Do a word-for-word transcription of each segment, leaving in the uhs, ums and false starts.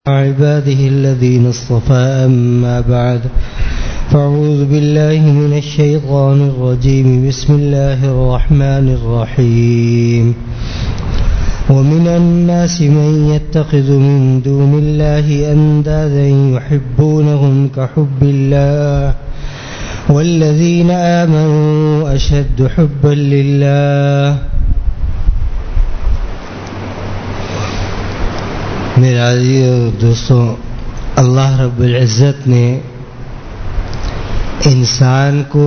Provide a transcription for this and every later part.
عباده الذين اصطفى أما بعد فأعوذ بالله من الشيطان الرجيم بسم الله الرحمن الرحيم ومن الناس من يتخذ من دون الله أندادا يحبونهم كحب الله والذين آمنوا أشد حبا لله. میرے عزیز دوستوں، اللہ رب العزت نے انسان کو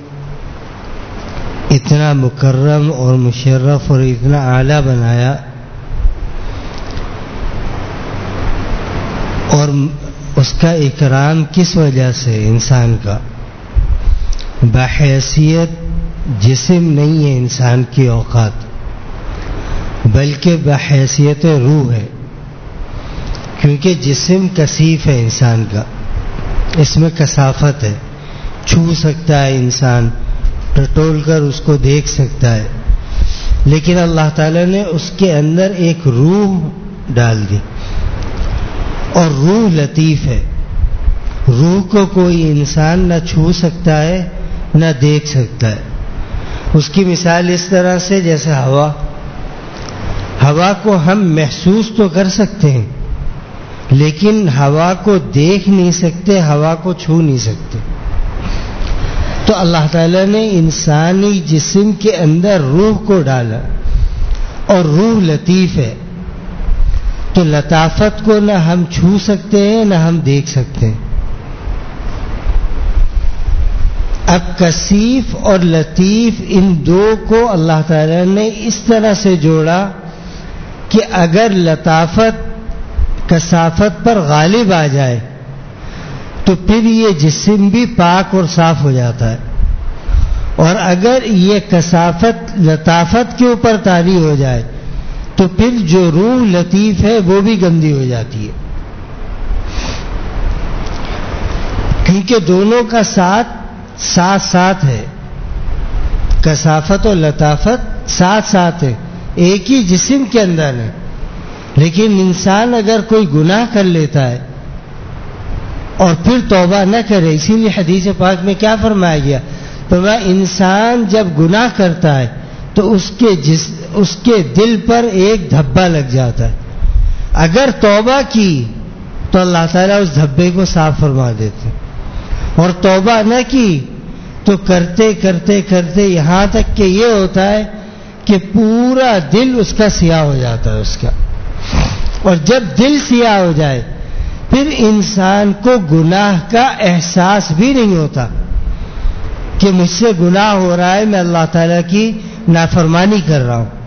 اتنا مکرم اور مشرف اور اتنا اعلیٰ بنایا، اور اس کا اکرام کس وجہ سے؟ انسان کا بحیثیت جسم نہیں ہے انسان کی اوقات، بلکہ بحیثیت روح ہے، کیونکہ جسم کثیف ہے انسان کا، اس میں کثافت ہے، چھو سکتا ہے انسان، ٹٹول کر اس کو دیکھ سکتا ہے، لیکن اللہ تعالیٰ نے اس کے اندر ایک روح ڈال دی، اور روح لطیف ہے، روح کو کوئی انسان نہ چھو سکتا ہے نہ دیکھ سکتا ہے. اس کی مثال اس طرح سے جیسے ہوا ہوا کو ہم محسوس تو کر سکتے ہیں، لیکن ہوا کو دیکھ نہیں سکتے، ہوا کو چھو نہیں سکتے. تو اللہ تعالیٰ نے انسانی جسم کے اندر روح کو ڈالا، اور روح لطیف ہے، تو لطافت کو نہ ہم چھو سکتے ہیں نہ ہم دیکھ سکتے ہیں. اب کثیف اور لطیف ان دو کو اللہ تعالیٰ نے اس طرح سے جوڑا کہ اگر لطافت کثافت پر غالب آ جائے تو پھر یہ جسم بھی پاک اور صاف ہو جاتا ہے، اور اگر یہ کثافت لطافت کے اوپر طاری ہو جائے تو پھر جو روح لطیف ہے وہ بھی گندی ہو جاتی ہے، کیونکہ دونوں کا ساتھ ساتھ ساتھ ہے، کثافت اور لطافت ساتھ ساتھ ہے، ایک ہی جسم کے اندر ہے. لیکن انسان اگر کوئی گناہ کر لیتا ہے اور پھر توبہ نہ کرے، اسی لیے حدیث پاک میں کیا فرمایا گیا؟ فرمایا انسان جب گناہ کرتا ہے تو اس کے جس اس کے دل پر ایک دھبا لگ جاتا ہے، اگر توبہ کی تو اللہ تعالیٰ اس دھبے کو صاف فرما دیتے، اور توبہ نہ کی تو کرتے کرتے کرتے یہاں تک کہ یہ ہوتا ہے کہ پورا دل اس کا سیاہ ہو جاتا ہے اس کا. اور جب دل سیاہ ہو جائے پھر انسان کو گناہ کا احساس بھی نہیں ہوتا کہ مجھ سے گناہ ہو رہا ہے، میں اللہ تعالیٰ کی نافرمانی کر رہا ہوں.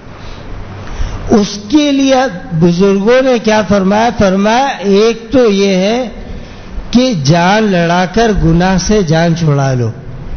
اس کے لیے بزرگوں نے کیا فرمایا؟ فرمایا ایک تو یہ ہے کہ جان لڑا کر گناہ سے جان چھڑا لو.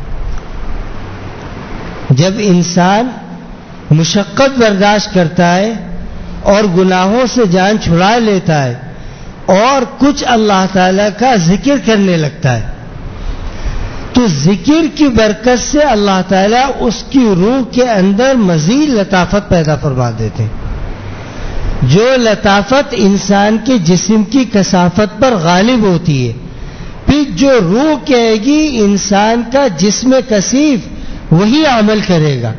جب انسان مشقت برداشت کرتا ہے اور گناہوں سے جان چھڑا لیتا ہے اور کچھ اللہ تعالیٰ کا ذکر کرنے لگتا ہے، تو ذکر کی برکت سے اللہ تعالیٰ اس کی روح کے اندر مزید لطافت پیدا فرما دیتے ہیں. جو لطافت انسان کے جسم کی کثافت پر غالب ہوتی ہے، پھر جو روح کہے گی انسان کا جسم کثیف وہی عمل کرے گا،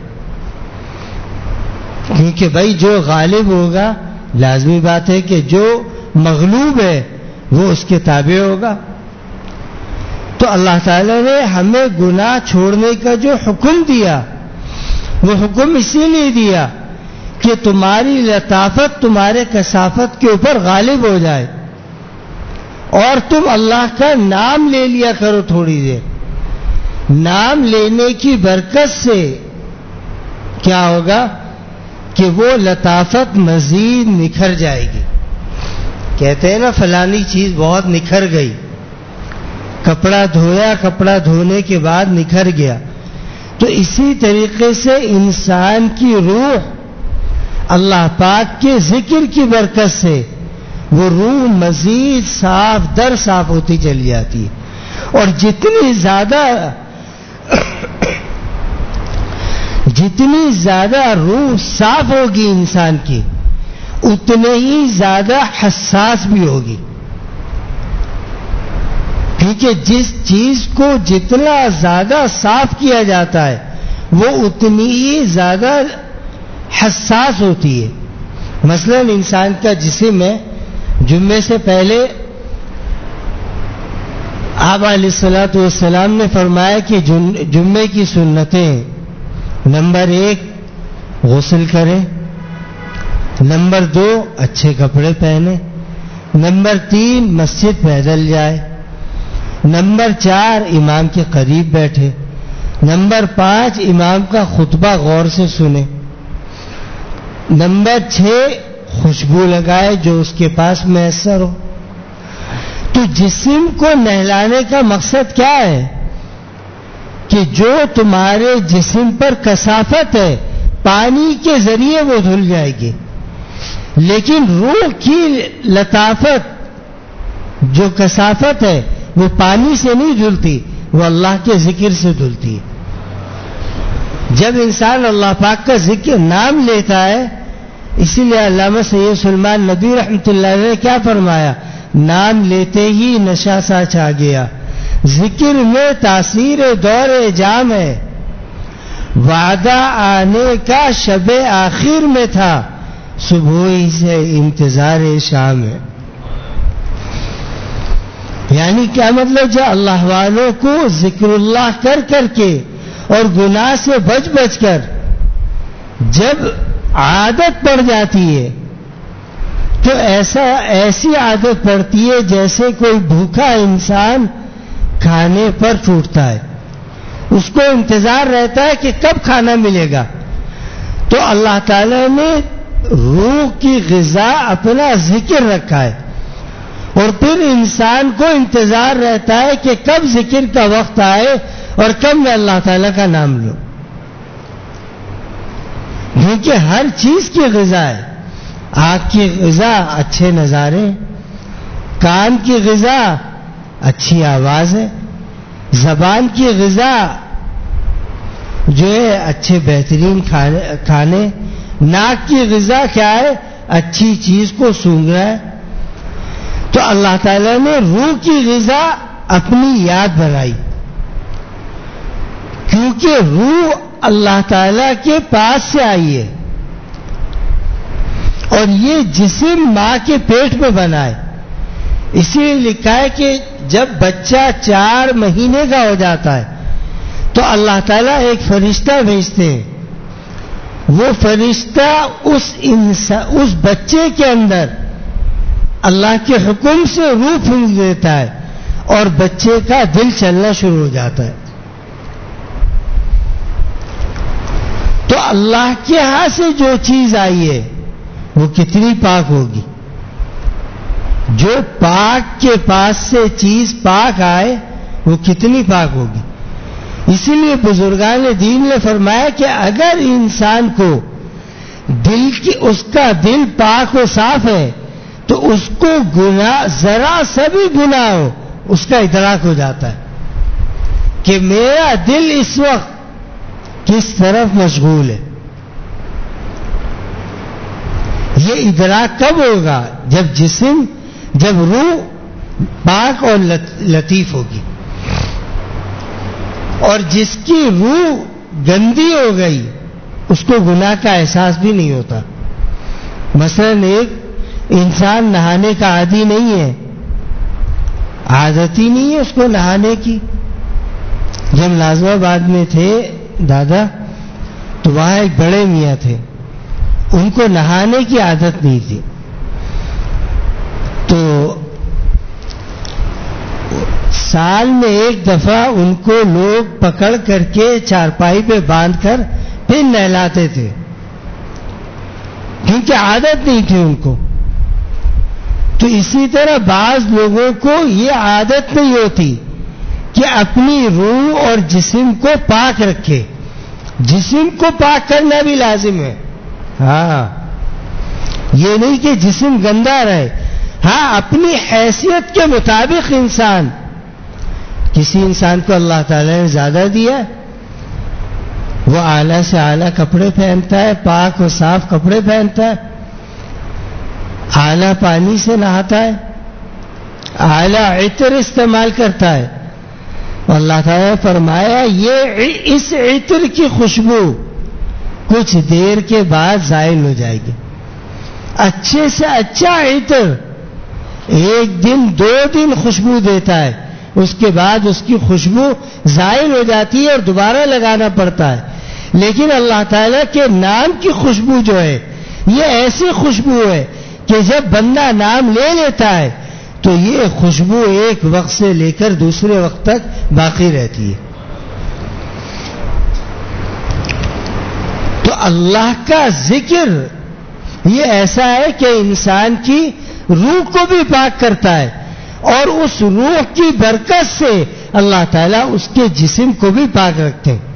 کیونکہ بھائی جو غالب ہوگا لازمی بات ہے کہ جو مغلوب ہے وہ اس کے تابع ہوگا. تو اللہ تعالیٰ نے ہمیں گناہ چھوڑنے کا جو حکم دیا وہ حکم اسی لیے دیا کہ تمہاری لطافت تمہارے کثافت کے اوپر غالب ہو جائے، اور تم اللہ کا نام لے لیا کرو تھوڑی دیر. نام لینے کی برکت سے کیا ہوگا کہ وہ لطافت مزید نکھر جائے گی. کہتے ہیں نا فلانی چیز بہت نکھر گئی، کپڑا دھویا، کپڑا دھونے کے بعد نکھر گیا. تو اسی طریقے سے انسان کی روح اللہ پاک کے ذکر کی برکت سے وہ روح مزید صاف در صاف ہوتی چلی جاتی ہے، اور جتنی زیادہ جتنی زیادہ روح صاف ہوگی انسان کی اتنے ہی زیادہ حساس بھی ہوگی، کیونکہ جس چیز کو جتنا زیادہ صاف کیا جاتا ہے وہ اتنی ہی زیادہ حساس ہوتی ہے۔ مثلا انسان کا جسم ہے، جمعے سے پہلے آپ علیہ الصلوۃ والسلام نے فرمایا کہ جمعے کی سنتیں، نمبر ایک غسل کرے، نمبر دو اچھے کپڑے پہنے، نمبر تین مسجد پیدل جائے، نمبر چار امام کے قریب بیٹھے، نمبر پانچ امام کا خطبہ غور سے سنے، نمبر چھ خوشبو لگائے جو اس کے پاس میسر ہو۔ تو جسم کو نہلانے کا مقصد کیا ہے کہ جو تمہارے جسم پر کثافت ہے پانی کے ذریعے وہ دھل جائے گی، لیکن روح کی لطافت جو کثافت ہے وہ پانی سے نہیں دھلتی، وہ اللہ کے ذکر سے دھلتی ہے۔ جب انسان اللہ پاک کا ذکر نام لیتا ہے، اسی لیے علامہ سید سلمان ندوی رحمۃ اللہ علیہ نے کیا فرمایا، نام لیتے ہی نشہ سا چھا گیا، ذکر میں تاثیر دور جام ہے، وعدہ آنے کا شب آخر میں تھا، صبح ہی سے انتظار شام ہے۔ یعنی کیا مطلب، جو اللہ والوں کو ذکر اللہ کر کر کے اور گناہ سے بچ بچ کر جب عادت پڑ جاتی ہے تو ایسا ایسی عادت پڑتی ہے جیسے کوئی بھوکا انسان کھانے پر ٹوٹتا ہے، اس کو انتظار رہتا ہے کہ کب کھانا ملے گا۔ تو اللہ تعالی نے روح کی غذا اپنا ذکر رکھا ہے، اور پھر انسان کو انتظار رہتا ہے کہ کب ذکر کا وقت آئے اور کب میں اللہ تعالیٰ کا نام لوں، کیونکہ ہر چیز کی غذا ہے۔ آنکھ کی غذا اچھے نظارے، کان کی غذا اچھی آواز ہے، زبان کی غذا جو ہے اچھے بہترین کھانے، ناک کی غذا کیا ہے، اچھی چیز کو سونگھنا ہے۔ تو اللہ تعالیٰ نے روح کی غذا اپنی یاد بنائی، کیونکہ روح اللہ تعالیٰ کے پاس سے آئی ہے، اور یہ جسم ماں کے پیٹ میں بنا ہے۔ اسی لیے لکھا ہے کہ جب بچہ چار مہینے کا ہو جاتا ہے تو اللہ تعالیٰ ایک فرشتہ بھیجتے ہیں، وہ فرشتہ اس انسان اس بچے کے اندر اللہ کے حکم سے روح پھونک دیتا ہے اور بچے کا دل چلنا شروع ہو جاتا ہے۔ تو اللہ کے ہاں سے جو چیز آئی ہے وہ کتنی پاک ہوگی، جو پاک کے پاس سے چیز پاک آئے وہ کتنی پاک ہوگی۔ اسی لیے بزرگان دین نے فرمایا کہ اگر انسان کو دل کی اس کا دل پاک و صاف ہے تو اس کو گناہ ذرا سا بھی گناہ ہو اس کا ادراک ہو جاتا ہے کہ میرا دل اس وقت کس طرف مشغول ہے۔ یہ ادراک کب ہوگا؟ جب جسم جب روح پاک اور لطیف ہوگی، اور جس کی روح گندی ہو گئی اس کو گناہ کا احساس بھی نہیں ہوتا۔ مثلا ایک انسان نہانے کا عادی نہیں ہے، عادت ہی نہیں ہے اس کو نہانے کی۔ جب نازم آباد میں تھے دادا تو وہاں ایک بڑے میاں تھے، ان کو نہانے کی عادت نہیں تھی، تو سال میں ایک دفعہ ان کو لوگ پکڑ کر کے چارپائی پہ باندھ کر پھر نہلاتے تھے، کیونکہ عادت نہیں تھی ان کو۔ تو اسی طرح بعض لوگوں کو یہ عادت نہیں ہوتی کہ اپنی روح اور جسم کو پاک رکھے، جسم کو پاک کرنا بھی لازم ہے، ہاں یہ نہیں کہ جسم گندا رہے، ہاں اپنی حیثیت کے مطابق انسان، کسی انسان کو اللہ تعالی نے زیادہ دیا، وہ اعلیٰ سے اعلیٰ کپڑے پہنتا ہے، پاک و صاف کپڑے پہنتا ہے، اعلیٰ پانی سے نہاتا ہے، اعلیٰ عطر استعمال کرتا ہے. اللہ تعالیٰ نے فرمایا یہ اس عطر کی خوشبو کچھ دیر کے بعد زائل ہو جائے گی. اچھے سے اچھا عطر ایک دن دو دن خوشبو دیتا ہے، اس کے بعد اس کی خوشبو زائل ہو جاتی ہے اور دوبارہ لگانا پڑتا ہے. لیکن اللہ تعالیٰ کے نام کی خوشبو جو ہے یہ ایسی خوشبو ہے کہ جب بندہ نام لے لیتا ہے تو یہ خوشبو ایک وقت سے لے کر دوسرے وقت تک باقی رہتی ہے. تو اللہ کا ذکر یہ ایسا ہے کہ انسان کی روح کو بھی پاک کرتا ہے، اور اس روح کی برکت سے اللہ تعالیٰ اس کے جسم کو بھی پاک رکھتے ہیں.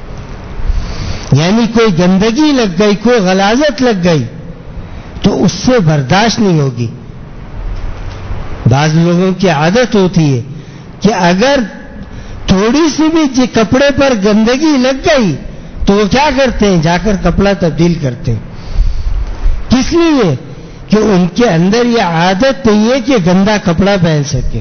یعنی کوئی گندگی لگ گئی، کوئی غلاظت لگ گئی تو اس سے برداشت نہیں ہوگی. بعض لوگوں کی عادت ہوتی ہے کہ اگر تھوڑی سی بھی کپڑے پر گندگی لگ گئی تو وہ کیا کرتے ہیں، جا کر کپڑا تبدیل کرتے ہیں. کس لیے؟ کہ ان کے اندر یہ عادت نہیں ہے کہ گندا کپڑا پہن سکے.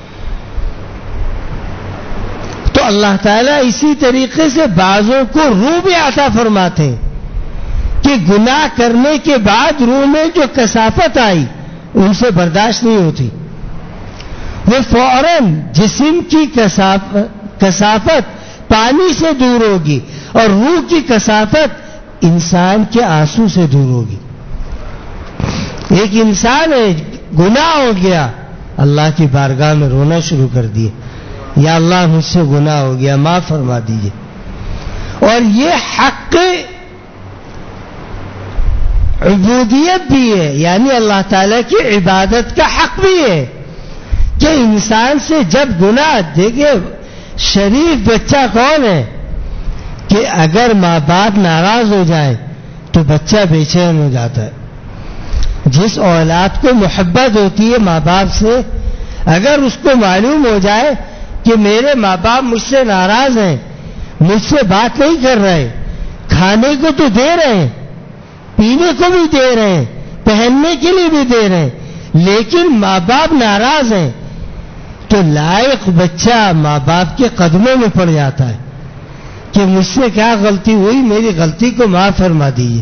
تو اللہ تعالیٰ اسی طریقے سے بعضوں کو روح بھی عطا فرماتے ہیں کہ گناہ کرنے کے بعد روح میں جو کثافت آئی ان سے برداشت نہیں ہوتی، وہ فوراً جسم کی کثافت پانی سے دور ہوگی اور روح کی کثافت انسان کے آنسو سے دور ہوگی. ایک انسان ہے، گناہ ہو گیا، اللہ کی بارگاہ میں رونا شروع کر دیے، یا اللہ مجھ سے گناہ ہو گیا، معاف فرما دیجیے. اور یہ حق عبودیت بھی ہے، یعنی اللہ تعالیٰ کی عبادت کا حق بھی ہے کہ انسان سے جب گناہ، دیکھیں شریف بچہ کون ہے کہ اگر ماں باپ ناراض ہو جائے تو بچہ بے چین ہو جاتا ہے. جس اولاد کو محبت ہوتی ہے ماں باپ سے، اگر اس کو معلوم ہو جائے کہ میرے ماں باپ مجھ سے ناراض ہیں، مجھ سے بات نہیں کر رہے، کھانے کو تو دے رہے ہیں، پینے کو بھی دے رہے ہیں، پہننے کے لیے بھی دے رہے ہیں، لیکن ماں باپ ناراض ہیں، تو لائق بچہ ماں باپ کے قدموں میں پڑ جاتا ہے کہ مجھ سے کیا غلطی ہوئی، میری غلطی کو معاف فرما دیجیے.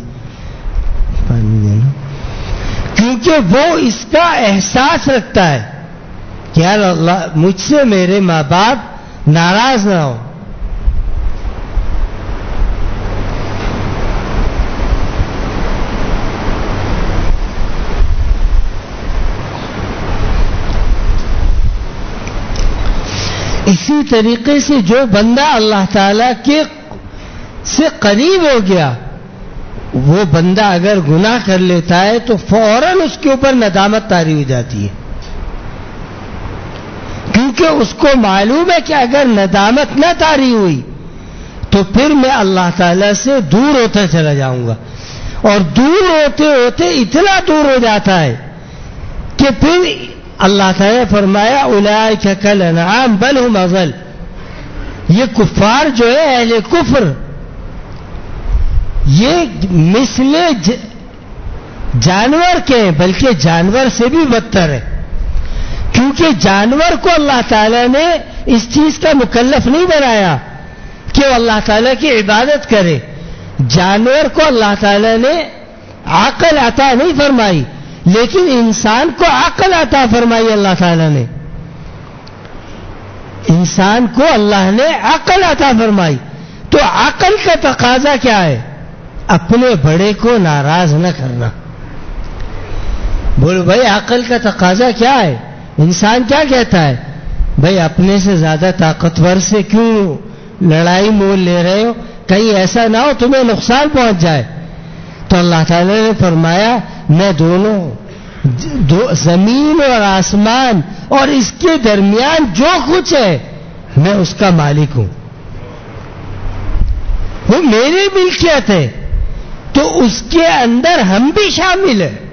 کیونکہ وہ اس کا احساس رکھتا ہے کہ یار اللہ مجھ سے میرے ماں باپ ناراض نہ ہو. اسی طریقے سے جو بندہ اللہ تعالیٰ کے سے قریب ہو گیا، وہ بندہ اگر گناہ کر لیتا ہے تو فوراً اس کے اوپر ندامت طاری ہو جاتی ہے، کیونکہ اس کو معلوم ہے کہ اگر ندامت نہ طاری ہوئی تو پھر میں اللہ تعالیٰ سے دور ہوتا چلا جاؤں گا، اور دور ہوتے ہوتے اتنا دور ہو جاتا ہے کہ پھر اللہ تعالیٰ نے فرمایا اولئک کالانعام بل هم اضل. یہ کفار جو ہے اہل کفر، یہ مثل جانور کے ہیں، بلکہ جانور سے بھی بدتر ہے، کیونکہ جانور کو اللہ تعالیٰ نے اس چیز کا مکلف نہیں بنایا کہ وہ اللہ تعالیٰ کی عبادت کرے. جانور کو اللہ تعالیٰ نے عقل عطا نہیں فرمائی، لیکن انسان کو عقل عطا فرمائی. اللہ تعالیٰ نے انسان کو اللہ نے عقل عطا فرمائی. تو عقل کا تقاضا کیا ہے؟ اپنے بڑے کو ناراض نہ کرنا. بولو بھائی عقل کا تقاضا کیا ہے؟ انسان کیا کہتا ہے؟ بھائی اپنے سے زیادہ طاقتور سے کیوں لڑائی مول لے رہے ہو، کہیں ایسا نہ ہو تمہیں نقصان پہنچ جائے. تو اللہ تعالیٰ نے فرمایا میں دونوں دو زمین اور آسمان اور اس کے درمیان جو کچھ ہے میں اس کا مالک ہوں، وہ میری ملکیت ہے، تو اس کے اندر ہم بھی شامل ہیں.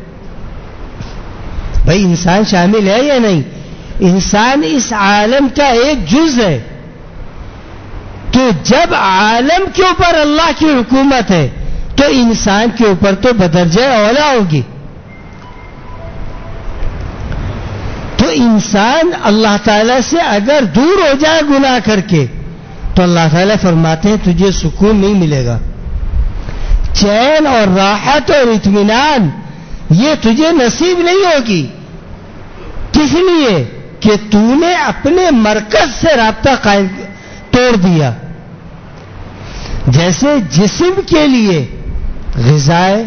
بھائی انسان شامل ہے یا نہیں؟ انسان اس عالم کا ایک جز ہے. تو جب عالم کے اوپر اللہ کی حکومت ہے تو انسان کے اوپر تو بدرجہ اولا ہوگی. انسان اللہ تعالیٰ سے اگر دور ہو جائے گناہ کر کے تو اللہ تعالیٰ فرماتے ہیں تجھے سکون نہیں ملے گا، چین اور راحت اور اطمینان یہ تجھے نصیب نہیں ہوگی. کس لیے کہ تو نے اپنے مرکز سے رابطہ قائم توڑ دیا. جیسے جسم کے لیے غذائے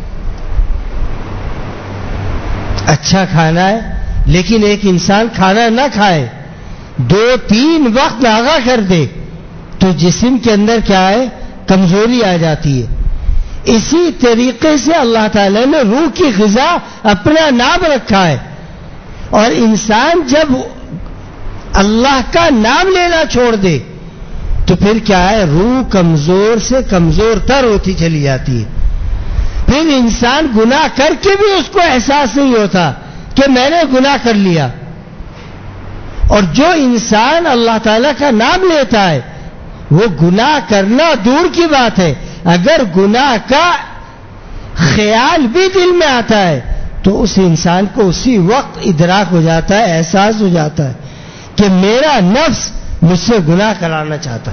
اچھا کھانا ہے، لیکن ایک انسان کھانا نہ کھائے، دو تین وقت ناغا کر دے تو جسم کے اندر کیا ہے؟ کمزوری آ جاتی ہے. اسی طریقے سے اللہ تعالیٰ نے روح کی غذا اپنا نام رکھا ہے، اور انسان جب اللہ کا نام لینا چھوڑ دے تو پھر کیا ہے؟ روح کمزور سے کمزور تر ہوتی چلی جاتی ہے. پھر انسان گناہ کر کے بھی اس کو احساس نہیں ہوتا کہ میں نے گناہ کر لیا. اور جو انسان اللہ تعالیٰ کا نام لیتا ہے وہ گناہ کرنا دور کی بات ہے، اگر گناہ کا خیال بھی دل میں آتا ہے تو اس انسان کو اسی وقت ادراک ہو جاتا ہے، احساس ہو جاتا ہے کہ میرا نفس مجھ سے گناہ کرانا چاہتا.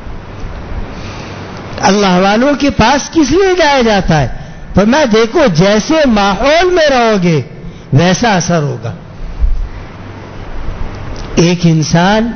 اللہ والوں کے پاس کس لیے جایا جاتا ہے؟ پر میں دیکھو جیسے ماحول میں رہو گے ویسا اثر ہوگا. ایک انسان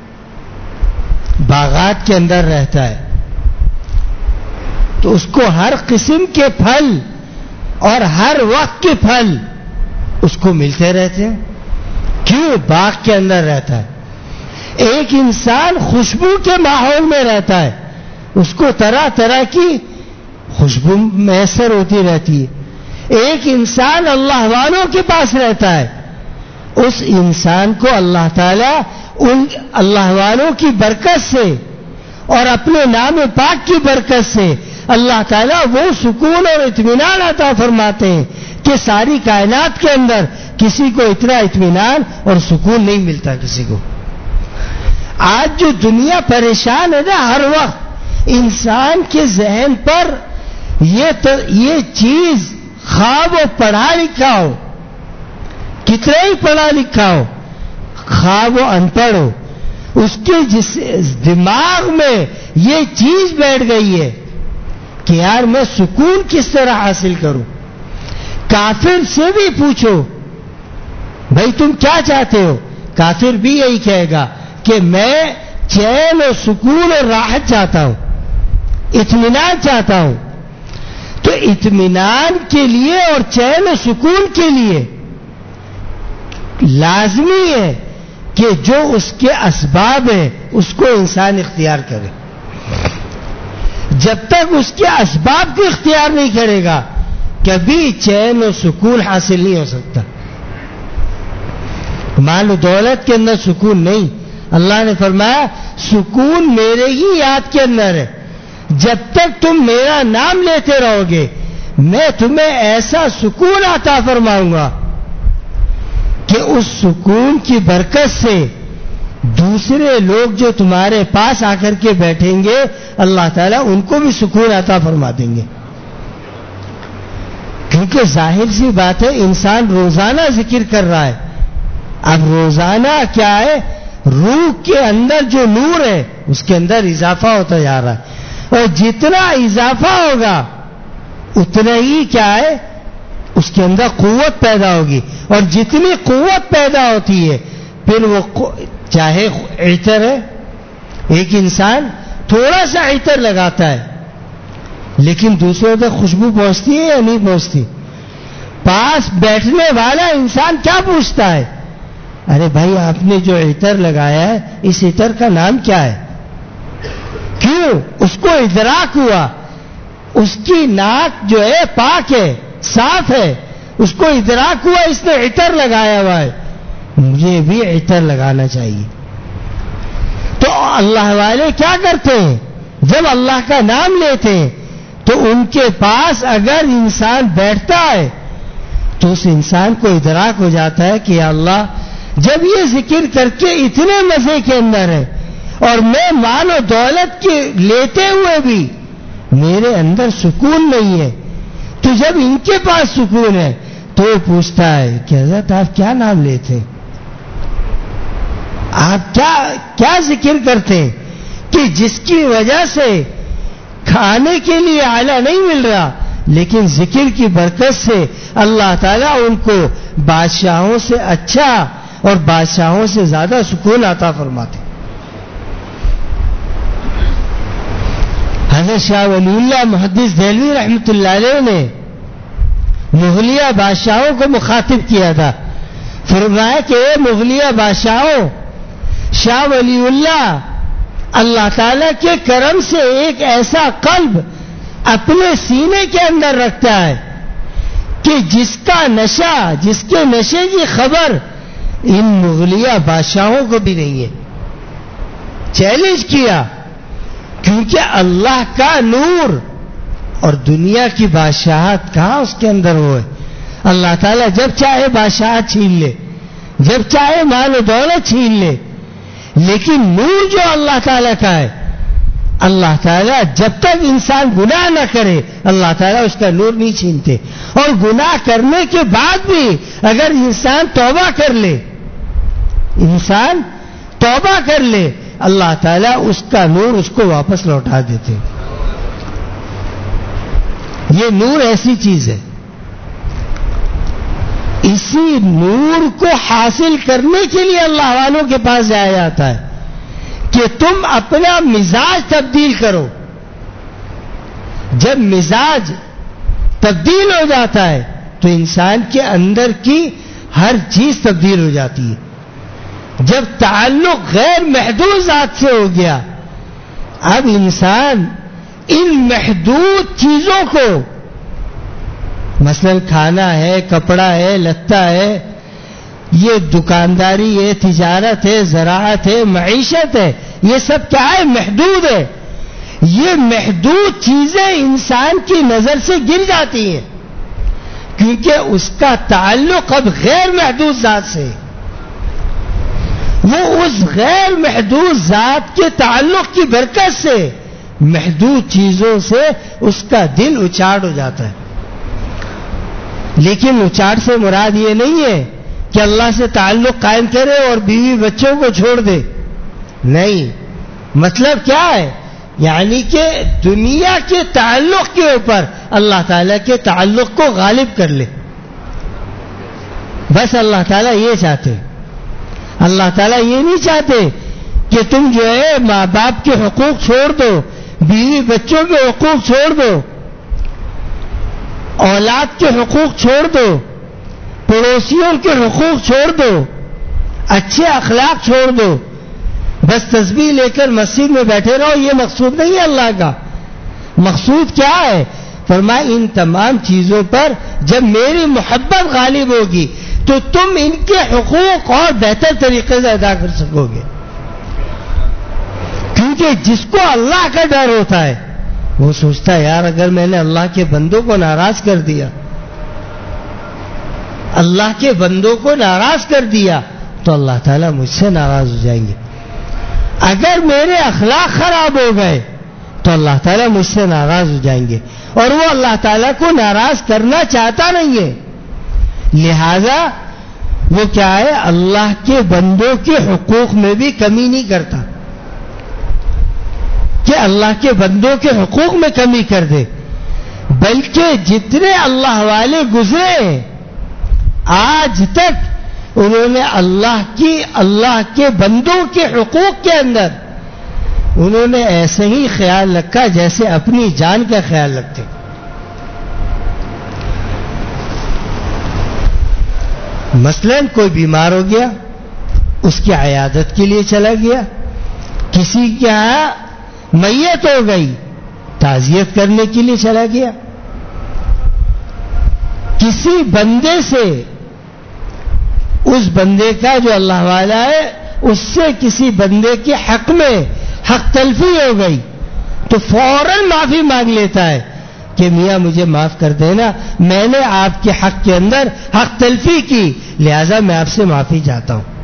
باغات کے اندر رہتا ہے تو اس کو ہر قسم کے پھل اور ہر وقت کے پھل اس کو ملتے رہتے ہیں. کیوں؟ باغ کے اندر رہتا ہے. ایک انسان خوشبو کے ماحول میں رہتا ہے، اس کو طرح طرح کی خوشبو میسر ہوتی رہتی ہے. ایک انسان اللہ والوں کے پاس رہتا ہے، اس انسان کو اللہ تعالیٰ ان اللہ والوں کی برکت سے اور اپنے نام پاک کی برکت سے اللہ تعالیٰ وہ سکون اور اطمینان عطا فرماتے ہیں کہ ساری کائنات کے اندر کسی کو اتنا اطمینان اور سکون نہیں ملتا کسی کو. آج جو دنیا پریشان ہے نا، ہر وقت انسان کے ذہن پر یہ یہ چیز خواب و پڑھا لکھا ہو، کتنا ہی پڑھا لکھا ہو، خواب و ان پڑھ ہو، اس کے جس دماغ میں یہ چیز بیٹھ گئی ہے کہ یار میں سکون کس طرح حاصل کروں. کافر سے بھی پوچھو بھائی تم کیا چاہتے ہو، کافر بھی یہی کہے گا کہ میں چین و سکون اور راحت چاہتا ہوں، اطمینان چاہتا ہوں. تو اطمینان کے لیے اور چین و سکون کے لیے لازمی ہے کہ جو اس کے اسباب ہیں اس کو انسان اختیار کرے. جب تک اس کے اسباب کو اختیار نہیں کرے گا کبھی چین و سکون حاصل نہیں ہو سکتا. مال و دولت کے اندر سکون نہیں. اللہ نے فرمایا سکون میرے ہی یاد کے اندر ہے. جب تک تم میرا نام لیتے رہو گے میں تمہیں ایسا سکون عطا فرماؤں گا کہ اس سکون کی برکت سے دوسرے لوگ جو تمہارے پاس آ کر کے بیٹھیں گے اللہ تعالیٰ ان کو بھی سکون عطا فرما دیں گے. کیونکہ ظاہر سی بات ہے انسان روزانہ ذکر کر رہا ہے. اب روزانہ کیا ہے؟ روح کے اندر جو نور ہے اس کے اندر اضافہ ہوتا جا رہا ہے، اور جتنا اضافہ ہوگا اتنا ہی کیا ہے اس کے اندر قوت پیدا ہوگی. اور جتنی قوت پیدا ہوتی ہے پھر وہ چاہے عطر ہے، ایک انسان تھوڑا سا عطر لگاتا ہے لیکن دوسروں تک خوشبو پہنچتی ہے یا نہیں پہنچتی؟ پاس بیٹھنے والا انسان کیا پوچھتا ہے؟ ارے بھائی آپ نے جو عطر لگایا ہے اس عطر کا نام کیا ہے؟ کیوں؟ اس کو ادراک ہوا اس کی ناک جو ہے پاک ہے، صاف ہے، اس کو ادراک ہوا اس نے عطر لگایا ہوا ہے، مجھے بھی عطر لگانا چاہیے. تو اللہ والے کیا کرتے ہیں؟ جب اللہ کا نام لیتے ہیں تو ان کے پاس اگر انسان بیٹھتا ہے تو اس انسان کو ادراک ہو جاتا ہے کہ یا اللہ جب یہ ذکر کر کے اتنے مزے کے اندر ہے اور میں مال و دولت کے لیتے ہوئے بھی میرے اندر سکون نہیں ہے، تو جب ان کے پاس سکون ہے تو وہ پوچھتا ہے کہ حضرت آپ کیا نام لیتے ہیں؟ آپ کیا کیا ذکر کرتے ہیں کہ جس کی وجہ سے کھانے کے لیے آلہ نہیں مل رہا، لیکن ذکر کی برکت سے اللہ تعالیٰ ان کو بادشاہوں سے اچھا اور بادشاہوں سے زیادہ سکون عطا فرماتے. حضرت شاہ ولی اللہ محدث دہلوی رحمۃ اللہ علیہ نے مغلیہ بادشاہوں کو مخاطب کیا تھا. فرمایا کہ اے مغلیہ بادشاہوں، شاہ ولی اللہ اللہ تعالیٰ کے کرم سے ایک ایسا قلب اپنے سینے کے اندر رکھتا ہے کہ جس کا نشہ، جس کے نشے کی خبر ان مغلیہ بادشاہوں کو بھی نہیں ہے. چیلنج کیا، کیونکہ اللہ کا نور اور دنیا کی بادشاہت کہاں اس کے اندر وہ ہے. اللہ تعالیٰ جب چاہے بادشاہت چھین لے، جب چاہے مال و دولت چھین لے، لیکن نور جو اللہ تعالیٰ کا ہے، اللہ تعالیٰ جب تک انسان گناہ نہ کرے اللہ تعالیٰ اس کا نور نہیں چھینتے. اور گناہ کرنے کے بعد بھی اگر انسان توبہ کر لے، انسان توبہ کر لے، اللہ تعالیٰ اس کا نور اس کو واپس لوٹا دیتے. یہ نور ایسی چیز ہے، اسی نور کو حاصل کرنے کے لیے اللہ والوں کے پاس جایا جاتا ہے کہ تم اپنا مزاج تبدیل کرو. جب مزاج تبدیل ہو جاتا ہے تو انسان کے اندر کی ہر چیز تبدیل ہو جاتی ہے. جب تعلق غیر محدود ذات سے ہو گیا، اب انسان ان محدود چیزوں کو، مثلا کھانا ہے، کپڑا ہے، لتا ہے، یہ دکانداری ہے، تجارت ہے، زراعت ہے، معیشت ہے، یہ سب کیا ہے؟ محدود ہے. یہ محدود چیزیں انسان کی نظر سے گر جاتی ہیں کیونکہ اس کا تعلق اب غیر محدود ذات سے. وہ اس غیر محدود ذات کے تعلق کی برکت سے محدود چیزوں سے اس کا دل اچاڑ ہو جاتا ہے. لیکن اچاڑ سے مراد یہ نہیں ہے کہ اللہ سے تعلق قائم کرے اور بیوی بچوں کو چھوڑ دے. نہیں، مطلب کیا ہے؟ یعنی کہ دنیا کے تعلق کے اوپر اللہ تعالیٰ کے تعلق کو غالب کر لے. بس اللہ تعالیٰ یہ چاہتے. اللہ تعالیٰ یہ نہیں چاہتے کہ تم جو ہے ماں باپ کے حقوق چھوڑ دو، بیوی بچوں کے حقوق چھوڑ دو، اولاد کے حقوق چھوڑ دو، پڑوسیوں کے حقوق چھوڑ دو، اچھے اخلاق چھوڑ دو، بس تسبیح لے کر مسجد میں بیٹھے رہو. یہ مقصود نہیں ہے اللہ کا. مقصود کیا ہے؟ فرمایا ان تمام چیزوں پر جب میری محبت غالب ہوگی تو تم ان کے حقوق اور بہتر طریقے سے ادا کر سکو گے. کیونکہ جس کو اللہ کا ڈر ہوتا ہے وہ سوچتا ہے یار اگر میں نے اللہ کے بندوں کو ناراض کر دیا، اللہ کے بندوں کو ناراض کر دیا تو اللہ تعالیٰ مجھ سے ناراض ہو جائیں گے. اگر میرے اخلاق خراب ہو گئے تو اللہ تعالیٰ مجھ سے ناراض ہو جائیں گے، اور وہ اللہ تعالیٰ کو ناراض کرنا چاہتا نہیں ہے. لہذا وہ کیا ہے؟ اللہ کے بندوں کے حقوق میں بھی کمی نہیں کرتا کہ اللہ کے بندوں کے حقوق میں کمی کر دے، بلکہ جتنے اللہ والے گزرے آج تک انہوں نے اللہ کی اللہ کے بندوں کے حقوق کے اندر انہوں نے ایسے ہی خیال رکھا جیسے اپنی جان کا خیال رکھتے. مثلا کوئی بیمار ہو گیا، اس کی عیادت کے لیے چلا گیا، کسی کے یہاں میت ہو گئی، تعزیت کرنے کے لیے چلا گیا، کسی بندے سے، اس بندے کا جو اللہ والا ہے اس سے کسی بندے کے حق میں حق تلفی ہو گئی تو فوراً معافی مانگ لیتا ہے کہ میاں مجھے معاف کر دینا، میں نے آپ کے حق کے اندر حق تلفی کی، لہذا میں آپ سے معافی چاہتا ہوں.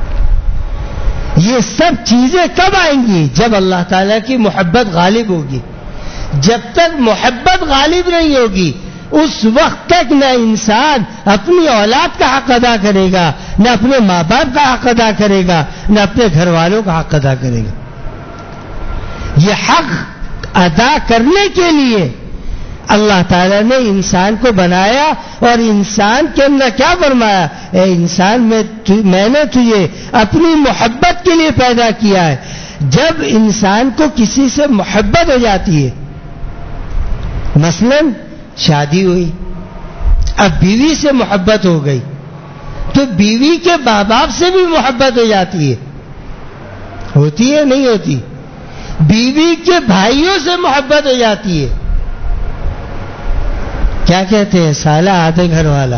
یہ سب چیزیں کب آئیں گی؟ جب اللہ تعالیٰ کی محبت غالب ہوگی. جب تک محبت غالب نہیں ہوگی اس وقت تک نہ انسان اپنی اولاد کا حق ادا کرے گا، نہ اپنے ماں باپ کا حق ادا کرے گا، نہ اپنے گھر والوں کا حق ادا کرے گا۔ یہ حق ادا کرنے کے لیے اللہ تعالیٰ نے انسان کو بنایا، اور انسان کے اندر کیا فرمایا؟ اے انسان میں میں نے تجھے اپنی محبت کے لیے پیدا کیا ہے۔ جب انسان کو کسی سے محبت ہو جاتی ہے، مثلا شادی ہوئی، اب بیوی سے محبت ہو گئی، تو بیوی کے ماں باپ سے بھی محبت ہو جاتی ہے، ہوتی ہے نہیں ہوتی؟ بیوی کے بھائیوں سے محبت ہو جاتی ہے، کیا کہتے ہیں؟ سالہ آدھے گھر والا۔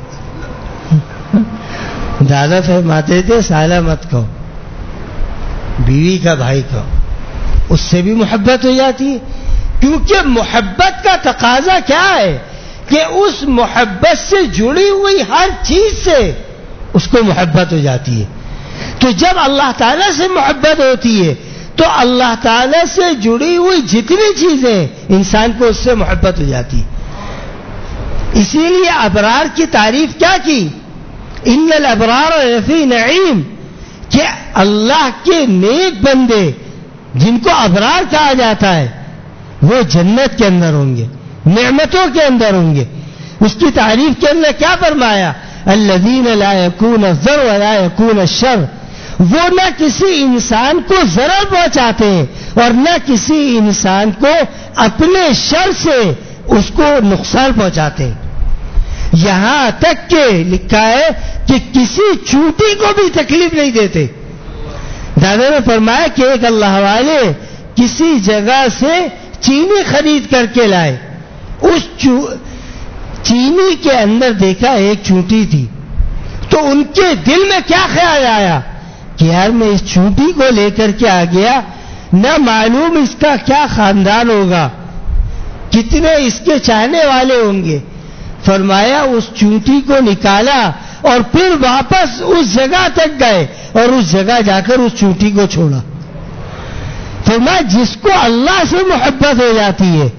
دادا فرماتے تھے سالہ مت کہو، بیوی کا بھائی کہو، اس سے بھی محبت ہو جاتی ہے، کیونکہ محبت کا تقاضا کیا ہے کہ اس محبت سے جڑی ہوئی ہر چیز سے اس کو محبت ہو جاتی ہے۔ تو جب اللہ تعالیٰ سے محبت ہوتی ہے تو اللہ تعالیٰ سے جڑی ہوئی جتنی چیزیں انسان کو اس سے محبت ہو جاتی ہے۔ اسی لیے ابرار کی تعریف کیا کی؟ ان الابرار لفی نعیم، کہ اللہ کے نیک بندے جن کو ابرار کہا جاتا ہے وہ جنت کے اندر ہوں گے، نعمتوں کے اندر ہوں گے۔ اس کی تعریف کے اندر کیا فرمایا؟ الذین لا یکون الضر ولا یکون الشر، وہ نہ کسی انسان کو ضرر پہنچاتے ہیں اور نہ کسی انسان کو اپنے شر سے اس کو نقصان پہنچاتے ہیں۔ یہاں تک کہ لکھا ہے کہ کسی چونٹی کو بھی تکلیف نہیں دیتے۔ دادا نے فرمایا کہ ایک اللہ والے کسی جگہ سے چینی خرید کر کے لائے، اس چینی کے اندر دیکھا ایک چونٹی تھی، تو ان کے دل میں کیا خیال آیا کہ یار میں اس چونٹی کو لے کر کے آ گیا، نہ معلوم اس کا کیا خاندان ہوگا، کتنے اس کے چاہنے والے ہوں گے۔ فرمایا اس چونٹی کو نکالا اور پھر واپس اس جگہ تک گئے اور اس جگہ جا کر اس چونٹی کو چھوڑا۔ فرمایا جس کو اللہ سے محبت ہو جاتی ہے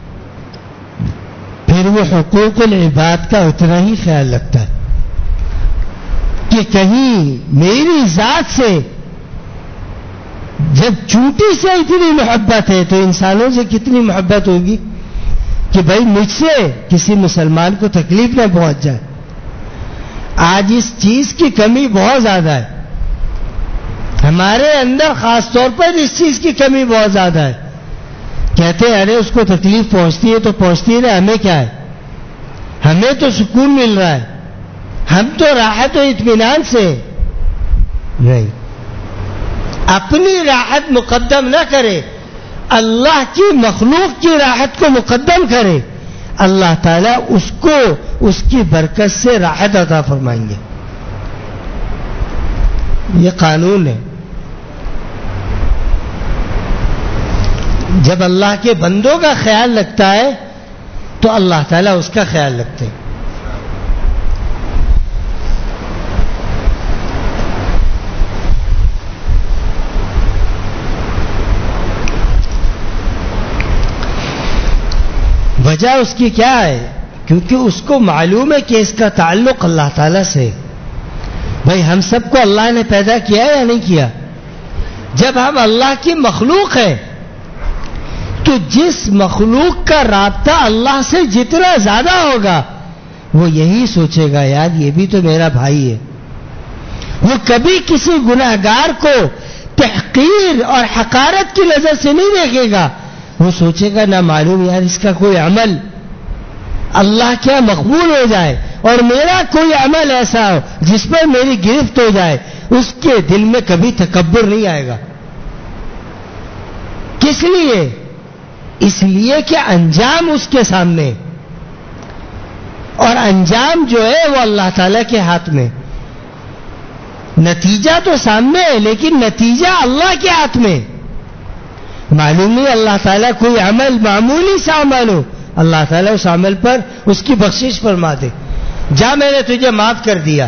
پھر وہ حقوق العباد کا اتنا ہی خیال رکھتا ہے کہ کہیں میری ذات سے، جب چونٹی سے اتنی محبت ہے تو انسانوں سے کتنی محبت ہوگی کہ بھائی مجھ سے کسی مسلمان کو تکلیف نہ پہنچ جائے۔ آج اس چیز کی کمی بہت زیادہ ہے ہمارے اندر، خاص طور پر اس چیز کی کمی بہت زیادہ ہے۔ کہتے ہیں ارے اس کو تکلیف پہنچتی ہے تو پہنچتی ہے نا، ہمیں کیا ہے، ہمیں تو سکون مل رہا ہے، ہم تو راحت و اطمینان سے۔ نہیں، اپنی راحت مقدم نہ کرے، اللہ کی مخلوق کی راحت کو مقدم کرے، اللہ تعالیٰ اس کو اس کی برکت سے راحت عطا فرمائیں گے۔ یہ قانون ہے۔ جب اللہ کے بندوں کا خیال رکھتا ہے تو اللہ تعالیٰ اس کا خیال رکھتے ہیں۔ وجہ اس کی کیا ہے؟ کیونکہ اس کو معلوم ہے کہ اس کا تعلق اللہ تعالیٰ سے۔ بھائی ہم سب کو اللہ نے پیدا کیا یا نہیں کیا؟ جب ہم اللہ کی مخلوق ہے تو جس مخلوق کا رابطہ اللہ سے جتنا زیادہ ہوگا وہ یہی سوچے گا یار یہ بھی تو میرا بھائی ہے۔ وہ کبھی کسی گناہگار کو تحقیر اور حقارت کی نظر سے نہیں دیکھے گا، وہ سوچے گا نہ معلوم یار اس کا کوئی عمل اللہ کیا مقبول ہو جائے اور میرا کوئی عمل ایسا ہو جس پر میری گرفت ہو جائے۔ اس کے دل میں کبھی تکبر نہیں آئے گا۔ کس لیے؟ اس لیے کہ انجام اس کے سامنے، اور انجام جو ہے وہ اللہ تعالیٰ کے ہاتھ میں۔ نتیجہ تو سامنے ہے لیکن نتیجہ اللہ کے ہاتھ میں۔ معلوم نہیں اللہ تعالیٰ کوئی عمل معمولی سا عمل ہو، اللہ تعالیٰ اس عمل پر اس کی بخشش فرما دے، جا میں نے تجھے معاف کر دیا۔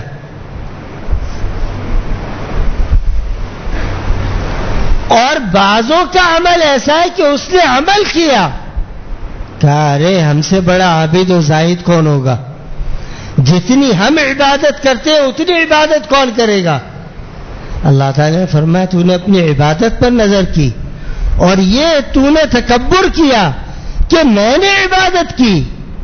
اور بعضوں کا عمل ایسا ہے کہ اس نے عمل کیا کہا ارے ہم سے بڑا عابد و زاہد کون ہوگا؟ جتنی ہم عبادت کرتے ہیں اتنی عبادت کون کرے گا؟ اللہ تعالیٰ نے فرمایا تو نے اپنی عبادت پر نظر کی اور یہ تو نے تکبر کیا کہ میں نے عبادت کی.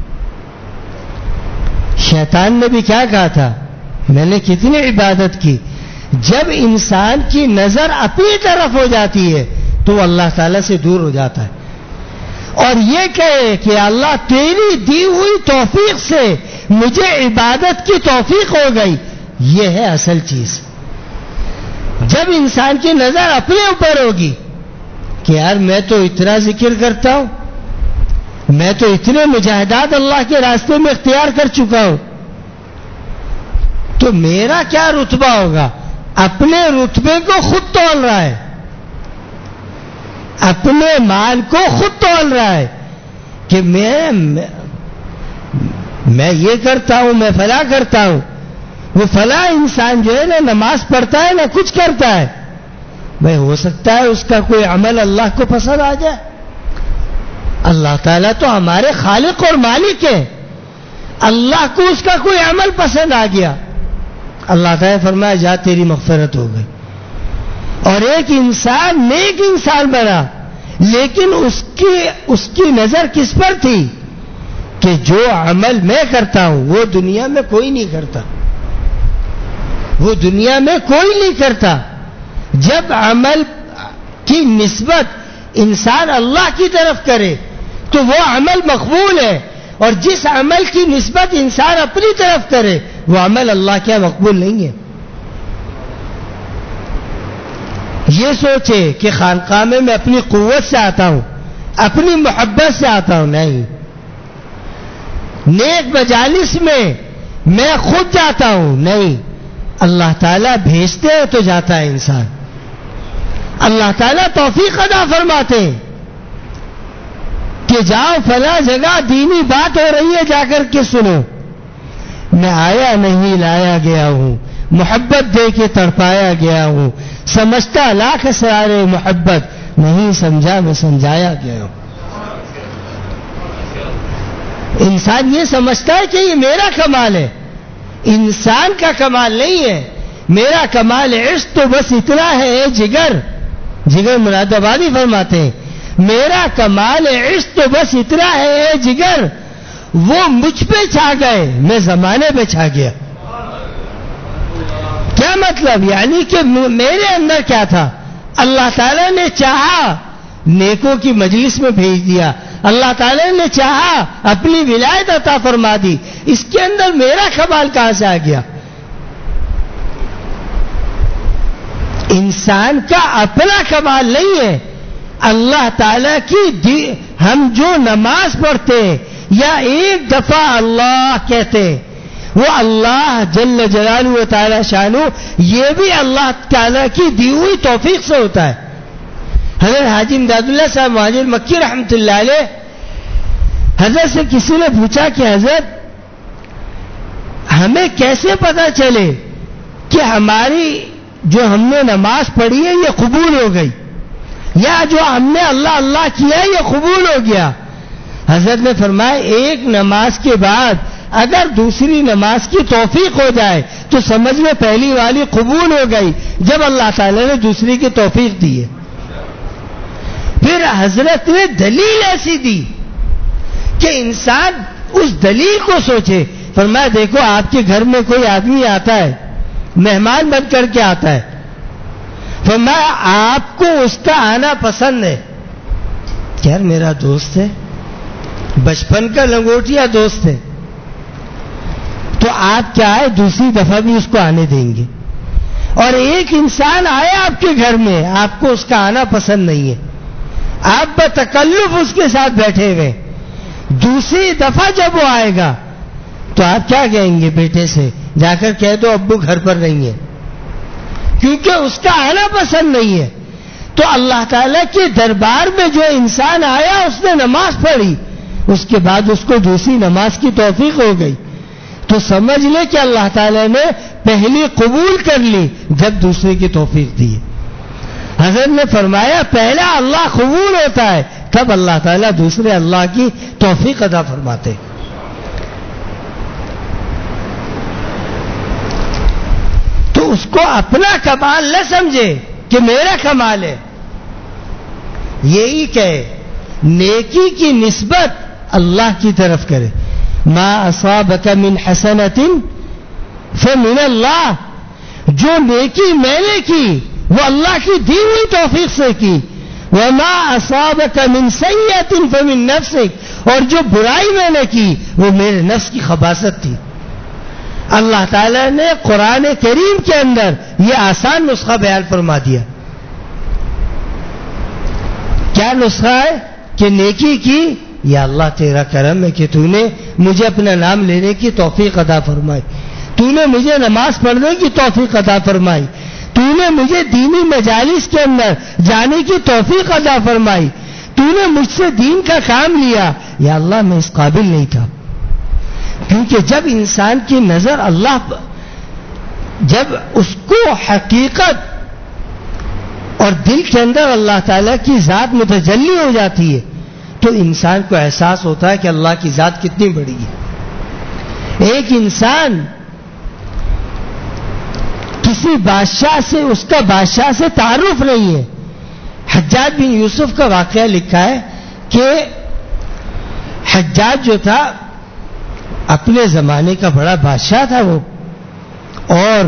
شیطان نے بھی کیا کہا تھا؟ میں نے کتنی عبادت کی. جب انسان کی نظر اپنی طرف ہو جاتی ہے تو اللہ تعالیٰ سے دور ہو جاتا ہے اور یہ کہے کہ اللہ تیری دی ہوئی توفیق سے مجھے عبادت کی توفیق ہو گئی، یہ ہے اصل چیز. جب انسان کی نظر اپنے اوپر ہوگی کہ یار میں تو اتنا ذکر کرتا ہوں، میں تو اتنے مجاہدات اللہ کے راستے میں اختیار کر چکا ہوں، تو میرا کیا رتبہ ہوگا؟ اپنے رتبے کو خود تول رہا ہے، اپنے مال کو خود تول رہا ہے کہ میں میں یہ کرتا ہوں، میں فلاں کرتا ہوں. وہ فلاں انسان جو ہے نا نماز پڑھتا ہے نہ کچھ کرتا ہے، بھائی ہو سکتا ہے اس کا کوئی عمل اللہ کو پسند آ جائے. اللہ تعالیٰ تو ہمارے خالق اور مالک ہے، اللہ کو اس کا کوئی عمل پسند آ گیا، اللہ تعالیٰ فرمایا جا تیری مغفرت ہو گئی. اور ایک انسان نیک انسان بنا لیکن اس کی اس کی نظر کس پر تھی کہ جو عمل میں کرتا ہوں وہ دنیا میں کوئی نہیں کرتا، وہ دنیا میں کوئی نہیں کرتا. جب عمل کی نسبت انسان اللہ کی طرف کرے تو وہ عمل مقبول ہے، اور جس عمل کی نسبت انسان اپنی طرف کرے وہ عمل اللہ کیا مقبول نہیں ہے. یہ سوچے کہ خانقاہ میں میں اپنی قوت سے آتا ہوں، اپنی محبت سے آتا ہوں، نہیں. نیک مجالس میں میں خود جاتا ہوں، نہیں. اللہ تعالیٰ بھیجتے ہیں تو جاتا ہے انسان. اللہ تعالیٰ توفیق عطا فرماتے ہیں کہ جاؤ فلاں جگہ دینی بات ہو رہی ہے، جا کر کے سنو. میں آیا نہیں لایا گیا ہوں، محبت دے کے تڑپایا گیا ہوں، سمجھتا لاکھ اسرار محبت، نہیں سمجھا میں سمجھایا گیا ہوں. انسان یہ سمجھتا ہے کہ یہ میرا کمال ہے، انسان کا کمال نہیں ہے. میرا کمال عشق تو بس اتنا ہے اے جگر، جگر مراد آبادی فرماتے ہیں میرا کمال عشق تو بس اتنا ہے اے جگر، وہ مجھ پہ چھا گئے میں زمانے پہ چھا گیا. کیا مطلب؟ یعنی کہ میرے اندر کیا تھا؟ اللہ تعالیٰ نے چاہا نیکوں کی مجلس میں بھیج دیا، اللہ تعالیٰ نے چاہا اپنی ولایت عطا فرما دی. اس کے اندر میرا کمال کہاں سے آ گیا؟ انسان کا اپنا کمال نہیں ہے. اللہ تعالیٰ کی دی ہم جو نماز پڑھتے ہیں یا ایک دفعہ اللہ کہتے ہیں وہ اللہ جل جلالہ تعالی شانہ، یہ بھی اللہ تعالیٰ کی دی ہوئی توفیق سے ہوتا ہے. حضرت حاجی امداد اللہ صاحب مہاجر مکی رحمۃ اللہ علیہ، حضرت سے کسی نے پوچھا کہ حضرت ہمیں کیسے پتا چلے کہ ہماری جو ہم نے نماز پڑھی ہے یہ قبول ہو گئی، یا جو ہم نے اللہ اللہ کیا ہے یہ قبول ہو گیا؟ حضرت نے فرمایا ایک نماز کے بعد اگر دوسری نماز کی توفیق ہو جائے تو سمجھ میں پہلی والی قبول ہو گئی جب اللہ تعالیٰ نے دوسری کی توفیق دی ہے. پھر حضرت نے دلیل ایسی دی کہ انسان اس دلیل کو سوچے. فرمایا دیکھو آپ کے گھر میں کوئی آدمی آتا ہے، مہمان بن کر کے آتا ہے، فرمایا آپ کو اس کا آنا پسند ہے، یار میرا دوست ہے، بچپن کا لنگوٹیا دوست ہے، تو آپ کیا ہے دوسری دفعہ بھی اس کو آنے دیں گے. اور ایک انسان آیا آپ کے گھر میں، آپ کو اس کا آنا پسند نہیں ہے، آپ بتکلف اس کے ساتھ بیٹھے ہوئے، دوسری دفعہ جب وہ آئے گا تو آپ کیا کہیں گے؟ بیٹے سے جا کر کہہ دو ابو گھر پر نہیں ہے، کیونکہ اس کا آنا پسند نہیں ہے. تو اللہ تعالیٰ کے دربار میں جو انسان آیا اس نے نماز پڑھی، اس کے بعد اس کو دوسری نماز کی توفیق ہو گئی، تو سمجھ لے کہ اللہ تعالیٰ نے پہلی قبول کر لی جب دوسرے کی توفیق دی. حضرت نے فرمایا پہلا اللہ قبول ہوتا ہے تب اللہ تعالیٰ دوسرے اللہ کی توفیق عطا فرماتے. تو اس کو اپنا کمال نہ سمجھے کہ میرا کمال ہے. یہی کہے نیکی کی نسبت اللہ کی طرف کرے. ما اصابک من حسنۃ فمن اللہ. جو نیکی میں نے کی وہ اللہ کی دی ہوئی توفیق سے کی. وما اصابک من سیئۃ فمن نفسک. اور جو برائی میں نے کی وہ میرے نفس کی خباثت تھی. اللہ تعالیٰ نے قرآن کریم کے اندر یہ آسان نسخہ بیان فرما دیا. کیا نسخہ ہے کہ نیکی کی یا اللہ تیرا کرم ہے کہ تو نے مجھے اپنا نام لینے کی توفیق عطا فرمائی. تو نے مجھے نماز پڑھنے کی توفیق عطا فرمائی. تو نے مجھے دینی مجالس کے اندر جانے کی توفیق عطا فرمائی. تو نے مجھ سے دین کا کام لیا. یا اللہ میں اس قابل نہیں تھا. کیونکہ جب انسان کی نظر اللہ پر، جب اس کو حقیقت اور دل کے اندر اللہ تعالیٰ کی ذات متجلی ہو جاتی ہے تو انسان کو احساس ہوتا ہے کہ اللہ کی ذات کتنی بڑی ہے. ایک انسان کسی بادشاہ سے، اس کا بادشاہ سے تعارف نہیں ہے. حجاج بن یوسف کا واقعہ لکھا ہے کہ حجاج جو تھا اپنے زمانے کا بڑا بادشاہ تھا وہ، اور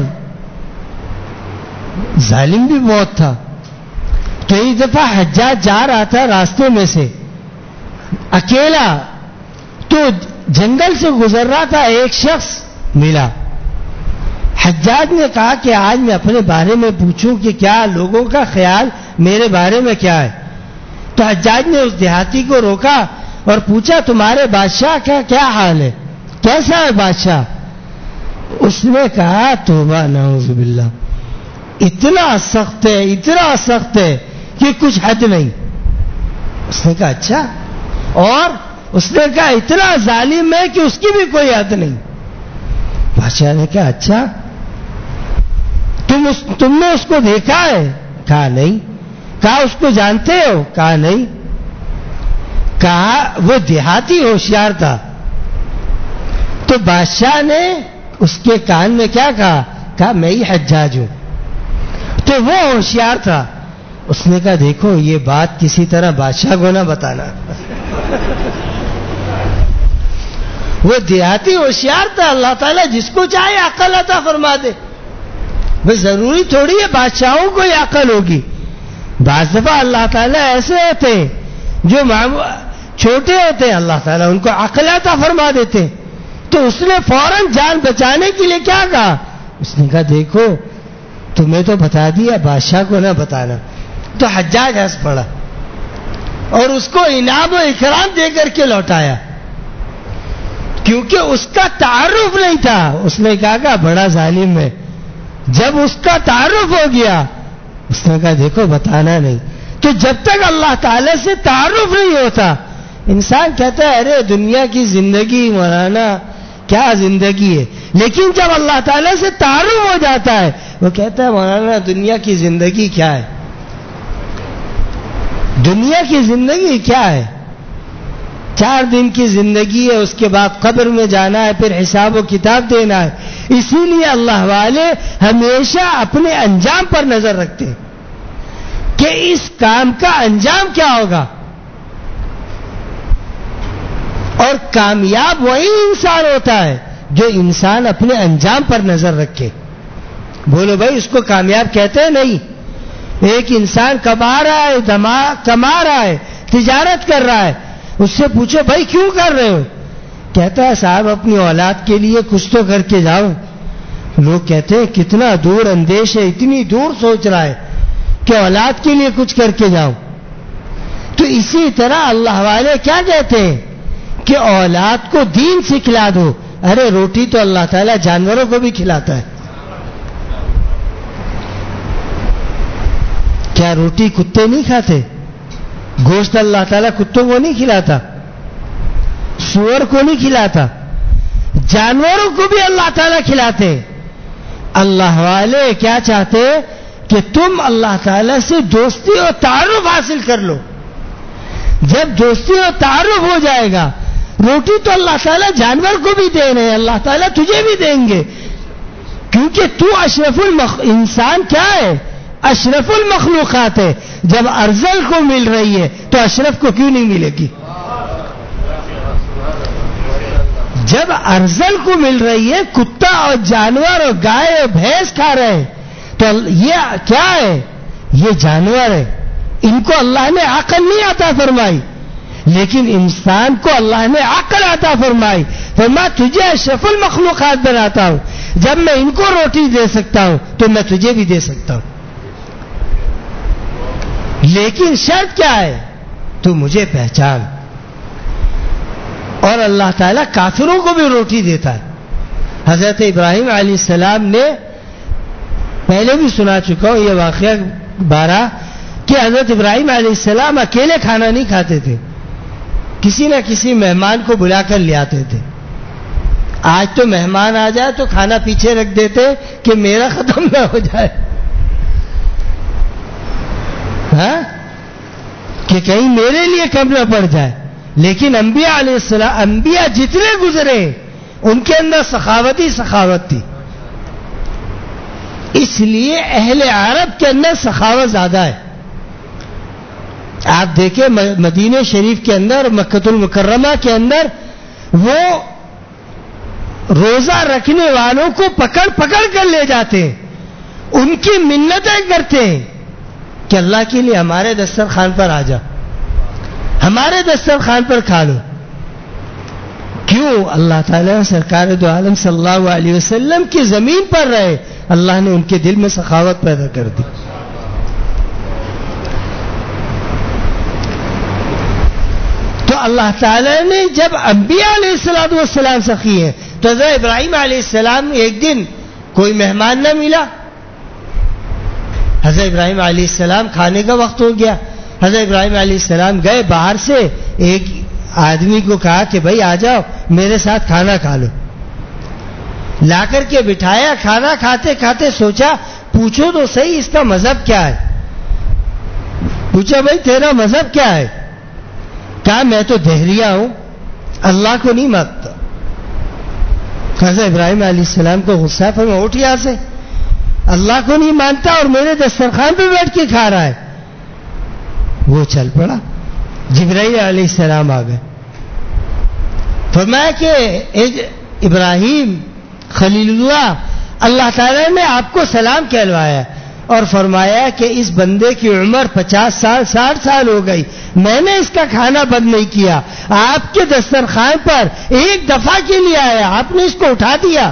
ظالم بھی بہت تھا. تو ایک دفعہ حجاج جا رہا تھا راستے میں سے اکیلا، تو جنگل سے گزر رہا تھا. ایک شخص ملا. حجاج نے کہا کہ آج میں اپنے بارے میں پوچھوں کہ کیا لوگوں کا خیال میرے بارے میں کیا ہے. تو حجاج نے اس دیہاتی کو روکا اور پوچھا تمہارے بادشاہ کا کیا حال ہے، کیسا ہے بادشاہ. اس نے کہا توبہ نعوذ باللہ، اتنا سخت ہے، اتنا سخت ہے کہ کچھ حد نہیں. اس نے کہا اچھا. اور اس نے کہا اتنا ظالم ہے کہ اس کی بھی کوئی حد نہیں. بادشاہ نے کہا اچھا تم اس تم نے اس کو دیکھا ہے؟ کہا نہیں. کہا اس کو جانتے ہو؟ کہا نہیں. کہا وہ دیہاتی ہوشیار تھا. تو بادشاہ نے اس کے کان میں کیا کہا؟ کہا میں ہی حجاج ہوں. تو وہ ہوشیار تھا. اس نے کہا دیکھو یہ بات کسی طرح بادشاہ کو نہ بتانا. وہ دیہاتی ہوشیار تھا. اللہ تعالیٰ جس کو چاہے عقل عطا فرما دے. بس ضروری تھوڑی ہے بادشاہوں کو یہ عقل ہوگی. بعض دفعہ اللہ تعالیٰ ایسے ہوتے ہیں جو چھوٹے ہوتے ہیں، اللہ تعالیٰ ان کو عقل عطا فرما دیتے ہیں. تو اس نے فوراً جان بچانے کے لیے کیا کہا؟ اس نے کہا دیکھو تمہیں تو بتا دیا، بادشاہ کو نہ بتانا. تو حجاج ہنس پڑا اور اس کو انعام و اکرام دے کر کے لوٹایا، کیونکہ اس کا تعارف نہیں تھا. اس نے کہا کہ بڑا ظالم ہے. جب اس کا تعارف ہو گیا اس نے کہا دیکھو بتانا نہیں. تو جب تک اللہ تعالی سے تعارف نہیں ہوتا انسان کہتا ہے ارے دنیا کی زندگی مولانا کیا زندگی ہے. لیکن جب اللہ تعالی سے تعارف ہو جاتا ہے وہ کہتا ہے مولانا دنیا کی زندگی کیا ہے. دنیا کی زندگی کیا ہے؟ چار دن کی زندگی ہے، اس کے بعد قبر میں جانا ہے، پھر حساب و کتاب دینا ہے. اسی لیے اللہ والے ہمیشہ اپنے انجام پر نظر رکھتے ہیں کہ اس کام کا انجام کیا ہوگا. اور کامیاب وہی انسان ہوتا ہے جو انسان اپنے انجام پر نظر رکھے. بولو بھائی اس کو کامیاب کہتے ہیں؟ نہیں. ایک انسان کما رہا ہے، کما رہا ہے، تجارت کر رہا ہے، اس سے پوچھو بھائی کیوں کر رہے ہو؟ کہتا ہے صاحب اپنی اولاد کے لیے کچھ تو کر کے جاؤ. لوگ کہتے ہیں کتنا دور اندیش ہے، اتنی دور سوچ رہا ہے کہ اولاد کے لیے کچھ کر کے جاؤ. تو اسی طرح اللہ والے کیا کہتے ہیں کہ اولاد کو دین سکھلا دو. ارے روٹی تو اللہ تعالیٰ جانوروں کو بھی کھلاتا ہے. کیا روٹی کتے نہیں کھاتے؟ گوشت اللہ تعالیٰ کتوں کو نہیں کھلاتا، سور کو نہیں کھلاتا، جانوروں کو بھی اللہ تعالیٰ کھلاتے. اللہ والے کیا چاہتے کہ تم اللہ تعالیٰ سے دوستی اور تعارف حاصل کر لو. جب دوستی اور تعارف ہو جائے گا، روٹی تو اللہ تعالیٰ جانور کو بھی دے رہے ہیں، اللہ تعالیٰ تجھے بھی دیں گے، کیونکہ تو اشرف المخ... انسان کیا ہے؟ اشرف المخلوقات ہے. جب ارذل کو مل رہی ہے تو اشرف کو کیوں نہیں ملے گی؟ جب ارذل کو مل رہی ہے، کتا اور جانور اور گائے اور بھینس کھا رہے ہیں، تو یہ کیا ہے؟ یہ جانور ہے، ان کو اللہ نے عقل نہیں عطا فرمائی، لیکن انسان کو اللہ نے عقل عطا فرمائی. فرمایا تجھے اشرف المخلوقات بناتا ہوں، جب میں ان کو روٹی دے سکتا ہوں تو میں تجھے بھی دے سکتا ہوں، لیکن شرط کیا ہے؟ تو مجھے پہچان. اور اللہ تعالیٰ کافروں کو بھی روٹی دیتا ہے. حضرت ابراہیم علیہ السلام نے، پہلے بھی سنا چکا ہوں یہ واقعہ بارہ، کہ حضرت ابراہیم علیہ السلام اکیلے کھانا نہیں کھاتے تھے، کسی نہ کسی مہمان کو بلا کر لے آتے تھے. آج تو مہمان آ جائے تو کھانا پیچھے رکھ دیتے کہ میرا ختم نہ ہو جائے، ہاں، کہ کہیں میرے لیے کم نہ پڑ جائے. لیکن انبیاء علیہ السلام، انبیاء جتنے گزرے ان کے اندر سخاوت ہی سخاوت تھی. اس لیے اہل عرب کے اندر سخاوت زیادہ ہے. آپ دیکھیں مدینہ شریف کے اندر، مکہ المکرمہ کے اندر، وہ روزہ رکھنے والوں کو پکڑ پکڑ کر لے جاتے ہیں، ان کی منتیں کرتے ہیں کہ اللہ کے لیے ہمارے دسترخوان پر آ جا، ہمارے دسترخوان پر کھا لو. کیوں؟ اللہ تعالیٰ سرکار دو عالم صلی اللہ علیہ وسلم کی زمین پر رہے، اللہ نے ان کے دل میں سخاوت پیدا کر دی. تو اللہ تعالیٰ نے جب انبیاء علیہ الصلوۃ والسلام سخی ہیں، تو حضرت ابراہیم علیہ السلام ایک دن کوئی مہمان نہ ملا، حضرت ابراہیم علیہ السلام کھانے کا وقت ہو گیا. حضرت ابراہیم علیہ السلام گئے باہر سے، ایک آدمی کو کہا کہ بھائی آ جاؤ میرے ساتھ کھانا کھا لو. لا کر کے بٹھایا، کھانا کھاتے کھاتے سوچا پوچھو تو صحیح اس کا مذہب کیا ہے. پوچھا بھائی تیرا مذہب کیا ہے؟ کہا میں تو دہریہ ہوں، اللہ کو نہیں مانتا. حضرت ابراہیم علیہ السلام کو غصہ پر میں اٹھ یہاں سے، اللہ کو نہیں مانتا اور میرے دسترخوان پہ بیٹھ کے کھا رہا ہے. وہ چل پڑا. جبرائیل علیہ السلام آ گئے، فرمایا کہ ابراہیم خلیل اللہ، اللہ تعالیٰ نے آپ کو سلام کہلوایا اور فرمایا کہ اس بندے کی عمر پچاس سال ساٹھ سال ہو گئی، میں نے اس کا کھانا بند نہیں کیا، آپ کے دسترخوان پر ایک دفعہ کے لیے آیا، آپ نے اس کو اٹھا دیا.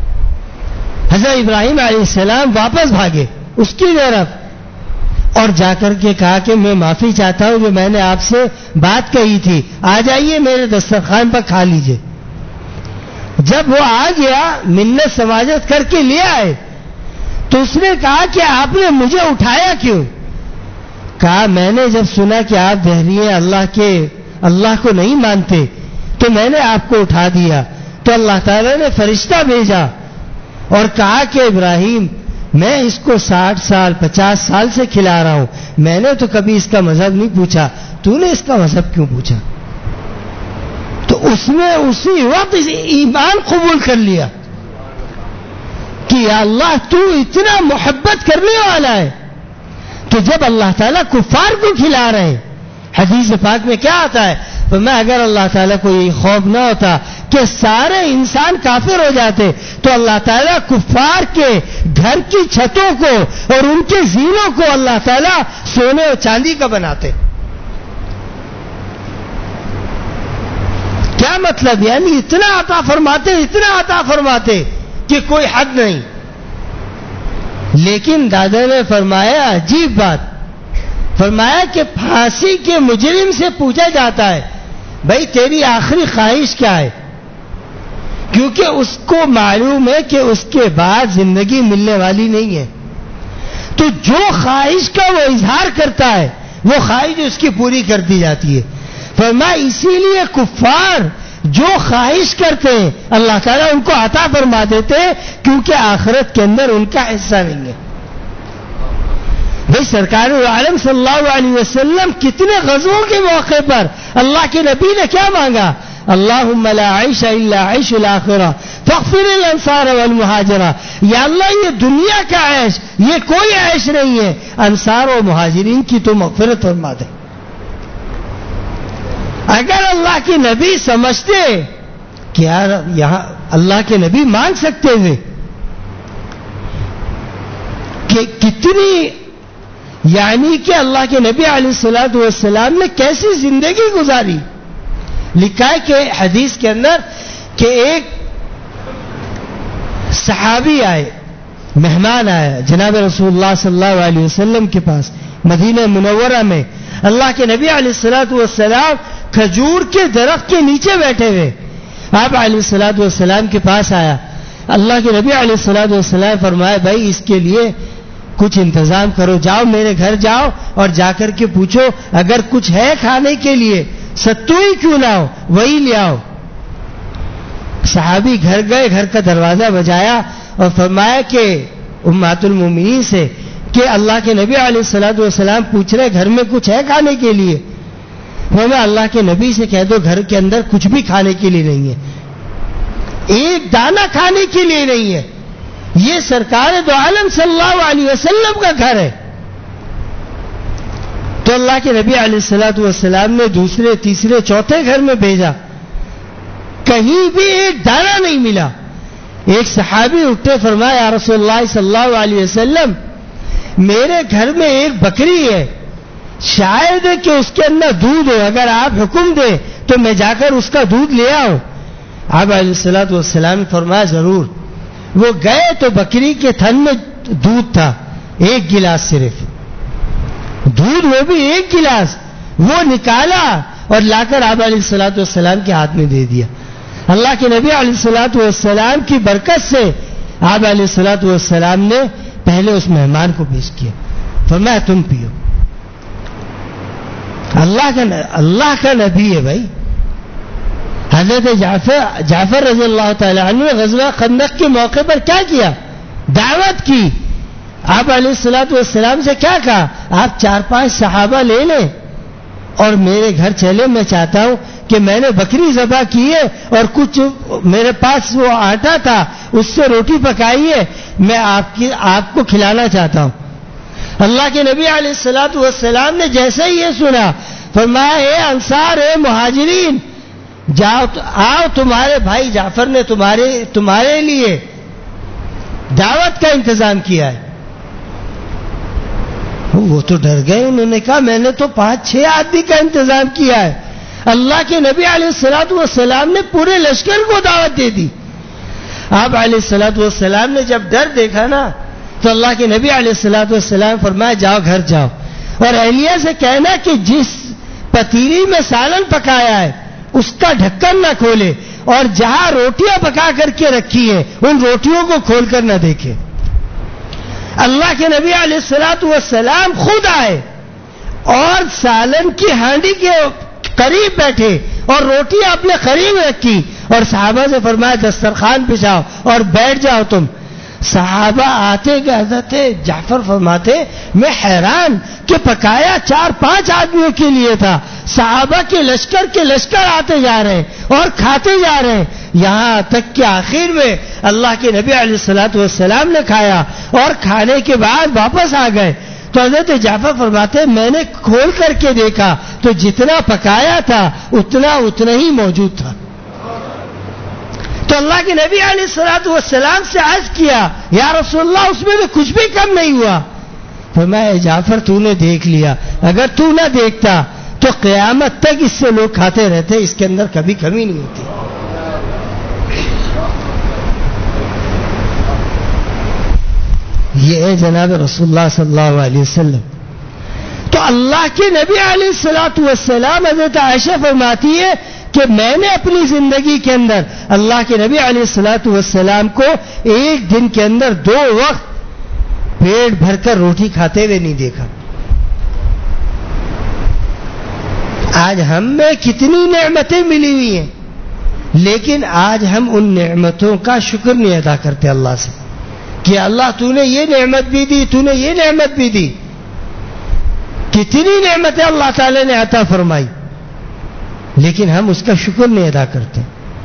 حضرت ابراہیم علیہ السلام واپس بھاگے اس کی طرف اور جا کر کے کہا کہ میں معافی چاہتا ہوں جو میں نے آپ سے بات کہی تھی، آ جائیے میرے دسترخوان پر کھا لیجئے. جب وہ آ گیا، منت سماجت کر کے لے آئے، تو اس نے کہا کہ آپ نے مجھے اٹھایا کیوں؟ کہا میں نے جب سنا کہ آپ دہریے اللہ کے اللہ کو نہیں مانتے تو میں نے آپ کو اٹھا دیا. تو اللہ تعالیٰ نے فرشتہ بھیجا اور کہا کہ ابراہیم میں اس کو ساٹھ سال پچاس سال سے کھلا رہا ہوں، میں نے تو کبھی اس کا مذہب نہیں پوچھا، تو نے اس کا مذہب کیوں پوچھا؟ تو اس نے اسی وقت ایمان قبول کر لیا کہ یا اللہ تو اتنا محبت کرنے والا ہے. تو جب اللہ تعالیٰ کفار کو کھلا رہے ہیں، حدیث پاک میں کیا آتا ہے؟ تو میں اگر اللہ تعالیٰ کو یہ خوف نہ ہوتا کہ سارے انسان کافر ہو جاتے تو اللہ تعالیٰ کفار کے گھر کی چھتوں کو اور ان کے زینوں کو اللہ تعالیٰ سونے اور چاندی کا بناتے. کیا مطلب؟ یعنی اتنا عطا فرماتے اتنا عطا فرماتے کہ کوئی حد نہیں. لیکن دادا نے فرمایا عجیب بات، فرمایا کہ پھانسی کے مجرم سے پوچھا جاتا ہے بھائی تیری آخری خواہش کیا ہے، کیونکہ اس کو معلوم ہے کہ اس کے بعد زندگی ملنے والی نہیں ہے. تو جو خواہش کا وہ اظہار کرتا ہے وہ خواہش اس کی پوری کر دی جاتی ہے. فرمایا اسی لیے کفار جو خواہش کرتے ہیں اللہ تعالیٰ ان کو عطا فرما دیتے ہیں، کیونکہ آخرت کے اندر ان کا حصہ نہیں ہے. بھائی سرکار عالم صلی اللہ علیہ وسلم کتنے غزووں کے موقع پر اللہ کے نبی نے کیا مانگا؟ اللہم لا عیش الا عیش الاخرہ فاغفر للانصار والمہاجرہ. یا اللہ یہ دنیا کا عیش یہ کوئی عیش نہیں ہے، انصار و مہاجرین کی تو مغفرت فرما دے. اگر اللہ کے نبی سمجھتے کہ یار یہاں اللہ کے نبی مانگ سکتے ہوئے کہ کتنی یعنی کہ اللہ کے نبی علیہ الصلوۃ والسلام نے کیسی زندگی گزاری. لکھا ہے کہ حدیث کے اندر کہ ایک صحابی آئے، مہمان آیا جناب رسول اللہ صلی اللہ علیہ وسلم کے پاس مدینہ منورہ میں. اللہ کے نبی علیہ الصلوۃ والسلام کھجور کے درخت کے نیچے بیٹھے ہوئے. آپ علیہ الصلوۃ والسلام کے پاس آیا. اللہ کے نبی علیہ الصلوۃ والسلام فرمایا بھائی اس کے لیے کچھ انتظام کرو، جاؤ میرے گھر جاؤ اور جا کر کے پوچھو اگر کچھ ہے کھانے کے لیے، ستو ہی کیوں نہ ہو وہی لے آؤ. صحابی گھر گئے، گھر کا دروازہ بجایا اور فرمایا کہ امہات المومنین سے کہ اللہ کے نبی علیہ الصلوۃ والسلام پوچھ رہے گھر میں کچھ ہے کھانے کے لیے. فرمایا اللہ کے نبی سے کہہ دو گھر کے اندر کچھ بھی کھانے کے لیے نہیں ہے، ایک دانہ کھانے کے لیے نہیں ہے. یہ سرکار دو عالم صلی اللہ علیہ وسلم کا گھر ہے. تو اللہ کے نبی علیہ الصلوۃ والسلام نے دوسرے تیسرے چوتھے گھر میں بھیجا، کہیں بھی ایک دانہ نہیں ملا. ایک صحابی اٹھے فرمایا یا رسول اللہ صلی اللہ علیہ وسلم میرے گھر میں ایک بکری ہے، شاید ہے کہ اس کے اندر دودھ ہو، اگر آپ حکم دیں تو میں جا کر اس کا دودھ لے آؤں. آپ علیہ الصلوۃ والسلام نے فرمایا ضرور. وہ گئے تو بکری کے تھن میں دودھ تھا، ایک گلاس صرف دودھ، وہ بھی ایک گلاس. وہ نکالا اور لا کر آپ علیہ الصلوۃ والسلام کے ہاتھ میں دے دیا. اللہ کے نبی علیہ الصلوۃ والسلام کی برکت سے آپ علیہ الصلوۃ والسلام نے پہلے اس مہمان کو پیش کیا، فرمایا تم پیو. اللہ کا اللہ کا نبی ہے بھائی. حضرت جعفر جعفر رضی اللہ تعالی عنہ نے غزوہ خندق کے موقع پر کیا کیا؟ دعوت کی. آپ علیہ الصلوۃ والسلام سے کیا کہا؟ آپ چار پانچ صحابہ لے لیں اور میرے گھر چلے، میں چاہتا ہوں کہ میں نے بکری ذبح کی ہے اور کچھ میرے پاس وہ آٹا تھا اس سے روٹی پکائی ہے، میں آپ کی آپ کو کھلانا چاہتا ہوں. اللہ کے نبی علیہ الصلوۃ والسلام نے جیسے ہی یہ سنا فرمایا اے انصار اے مہاجرین جاؤ آؤ، تمہارے بھائی جعفر نے تمہارے تمہارے لیے دعوت کا انتظام کیا ہے. وہ تو ڈر گئے، انہوں نے کہا میں نے تو پانچ چھ آدمی کا انتظام کیا ہے. اللہ کے نبی علیہ الصلوۃ والسلام نے پورے لشکر کو دعوت دے دی. آپ علیہ الصلوۃ والسلام نے جب ڈر دیکھا نا تو اللہ کے نبی علیہ الصلوۃ والسلام فرمایا جاؤ گھر جاؤ اور اہلیہ سے کہنا کہ جس پتیلی میں سالن پکایا ہے اس کا ڈھکن نہ کھولے اور جہاں روٹیاں پکا کر کے رکھی ہیں ان روٹیوں کو کھول کر نہ دیکھے. اللہ کے نبی علیہ الصلوۃ والسلام خود آئے اور سالن کی ہانڈی کے قریب بیٹھے اور روٹیاں اپنے قریب رکھی اور صحابہ سے فرمایا دسترخوان بچھاؤ اور بیٹھ جاؤ تم. صحابہ آتے کہ حضرت جعفر فرماتے میں حیران کہ پکایا چار پانچ آدمیوں کے لیے تھا، صحابہ کے لشکر کے لشکر آتے جا رہے ہیں اور کھاتے جا رہے ہیں، یہاں تک کہ آخر میں اللہ کے نبی علیہ الصلوۃ والسلام نے کھایا اور کھانے کے بعد واپس آ گئے. تو حضرت جعفر فرماتے میں نے کھول کر کے دیکھا تو جتنا پکایا تھا اتنا اتنا ہی موجود تھا. تو اللہ کے نبی علیہ الصلوۃ والسلام سے عرض کیا یا رسول اللہ اس میں تو کچھ بھی کم نہیں ہوا. فرمایا جعفر تو نے دیکھ لیا، اگر تو نہ دیکھتا تو قیامت تک اس سے لوگ کھاتے رہتے، اس کے اندر کبھی کمی نہیں ہوتی. یہ ہے جناب رسول اللہ صلی اللہ علیہ وسلم. تو اللہ کے نبی علیہ الصلوۃ والسلام حضرت عائشہ فرماتی ہے کہ میں نے اپنی زندگی کے اندر اللہ کے نبی علیہ الصلوۃ والسلام کو ایک دن کے اندر دو وقت پیٹ بھر کر روٹی کھاتے ہوئے نہیں دیکھا. آج ہم میں کتنی نعمتیں ملی ہوئی ہیں لیکن آج ہم ان نعمتوں کا شکر نہیں ادا کرتے اللہ سے کہ اللہ تو نے یہ نعمت بھی دی، تو نے یہ نعمت بھی دی. کتنی نعمتیں اللہ تعالی نے عطا فرمائی، لیکن ہم اس کا شکر نہیں ادا کرتے.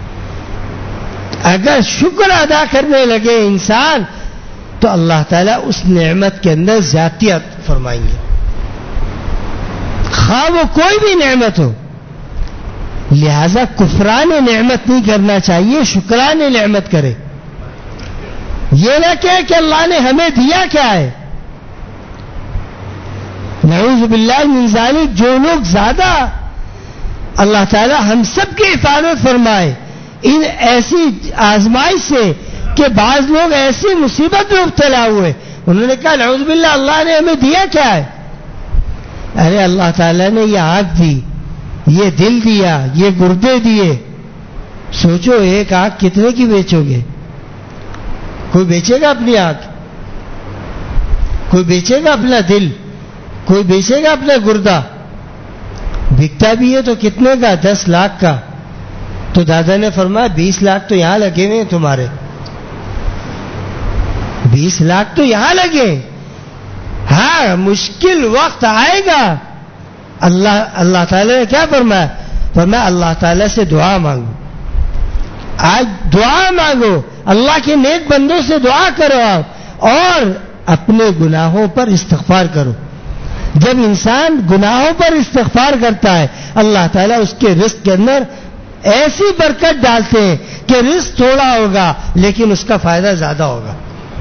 اگر شکر ادا کرنے لگے انسان تو اللہ تعالیٰ اس نعمت کے اندر زیادتی فرمائیں گے، خواہ وہ کوئی بھی نعمت ہو. لہذا کفران نعمت نہیں کرنا چاہیے، شکران نعمت کرے. یہ نہ کہے کہ اللہ نے ہمیں دیا کیا ہے. نعوذ باللہ من ذالک. جو لوگ زیادہ اللہ تعالیٰ ہم سب کی حفاظت فرمائے ان ایسی آزمائش سے کہ بعض لوگ ایسی مصیبت میں مبتلا ہوئے، انہوں نے کہا نعوذ باللہ اللہ نے ہمیں دیا کیا ہے. ارے اللہ تعالیٰ نے یہ آنکھ دی، یہ دل دیا، یہ گردے دیے. سوچو ایک آنکھ کتنے کی بیچو گے؟ کوئی بیچے گا اپنی آنکھ؟ کوئی بیچے گا اپنا دل؟ کوئی بیچے گا اپنا گردہ؟ بکتا بھی ہے تو کتنے کا؟ دس لاکھ کا. تو دادا نے فرمایا بیس لاکھ تو یہاں لگے ہوئے ہیں تمہارے، بیس لاکھ تو یہاں لگے. ہاں مشکل وقت آئے گا. اللہ اللہ تعالیٰ نے کیا فرمایا؟ فرمایا اللہ تعالیٰ سے دعا مانگو. آج دعا مانگو، اللہ کے نیک بندوں سے دعا کرو اور اپنے گناہوں پر استغفار کرو. جب انسان گناہوں پر استغفار کرتا ہے اللہ تعالیٰ اس کے رزق کے اندر ایسی برکت ڈالتے ہیں کہ رزق تھوڑا ہوگا لیکن اس کا فائدہ زیادہ ہوگا.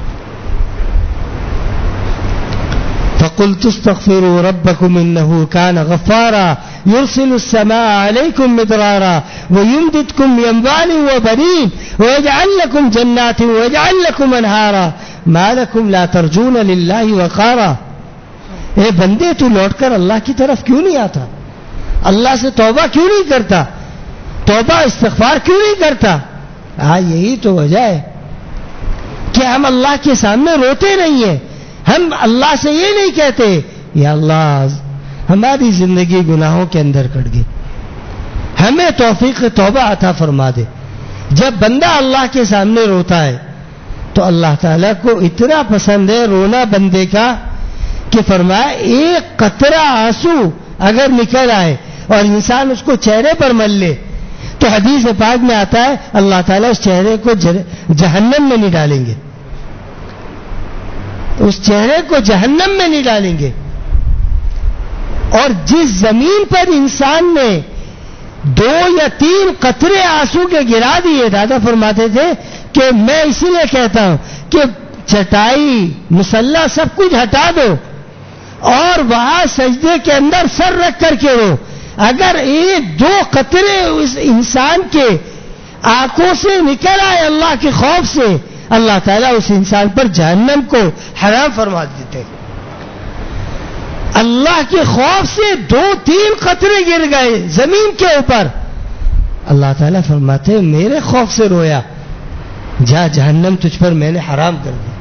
فَقُلْتُ اسْتَغْفِرُوا رَبَّكُمْ إِنَّهُ كَانَ غَفَّارًا يُرْسِلُ السَّمَاءَ عَلَيْكُمْ مِدْرَارًا وَيُمْدِدْكُمْ بِأَمْوَالٍ وَبَنِينَ وَيَجْعَلْ لَكُمْ جَنَّاتٍ وَيَجْعَلْ لَكُمْ أَنْهَارًا مَا لَكُمْ لَا تَرْجُونَ لِلَّهِ وَقَارًا. اے بندے تو لوٹ کر اللہ کی طرف کیوں نہیں آتا؟ اللہ سے توبہ کیوں نہیں کرتا؟ توبہ استغفار کیوں نہیں کرتا؟ ہاں یہی تو وجہ ہے کہ ہم اللہ کے سامنے روتے نہیں ہیں. ہم اللہ سے یہ نہیں کہتے یا اللہ ہماری زندگی گناہوں کے اندر کٹ گئی، ہمیں توفیق توبہ عطا فرما دے. جب بندہ اللہ کے سامنے روتا ہے تو اللہ تعالیٰ کو اتنا پسند ہے رونا بندے کا کہ فرمایا ایک قطرہ آنسو اگر نکل آئے اور انسان اس کو چہرے پر مل لے تو حدیث پاک میں آتا ہے اللہ تعالیٰ اس چہرے کو جہنم میں نہیں ڈالیں گے، اس چہرے کو جہنم میں نہیں ڈالیں گے. اور جس زمین پر انسان نے دو یا تین قطرے آنسو کے گرا دیے، دادا فرماتے تھے کہ میں اسی لیے کہتا ہوں کہ چٹائی مصلی سب کچھ ہٹا دو اور وہاں سجدے کے اندر سر رکھ کر کے رو. اگر ایک دو قطرے اس انسان کے آنکھوں سے نکل آئے اللہ کے خوف سے اللہ تعالیٰ اس انسان پر جہنم کو حرام فرما دیتے. اللہ کے خوف سے دو تین قطرے گر گئے زمین کے اوپر، اللہ تعالیٰ فرماتے میرے خوف سے رویا، جا جہنم تجھ پر میں نے حرام کر دی.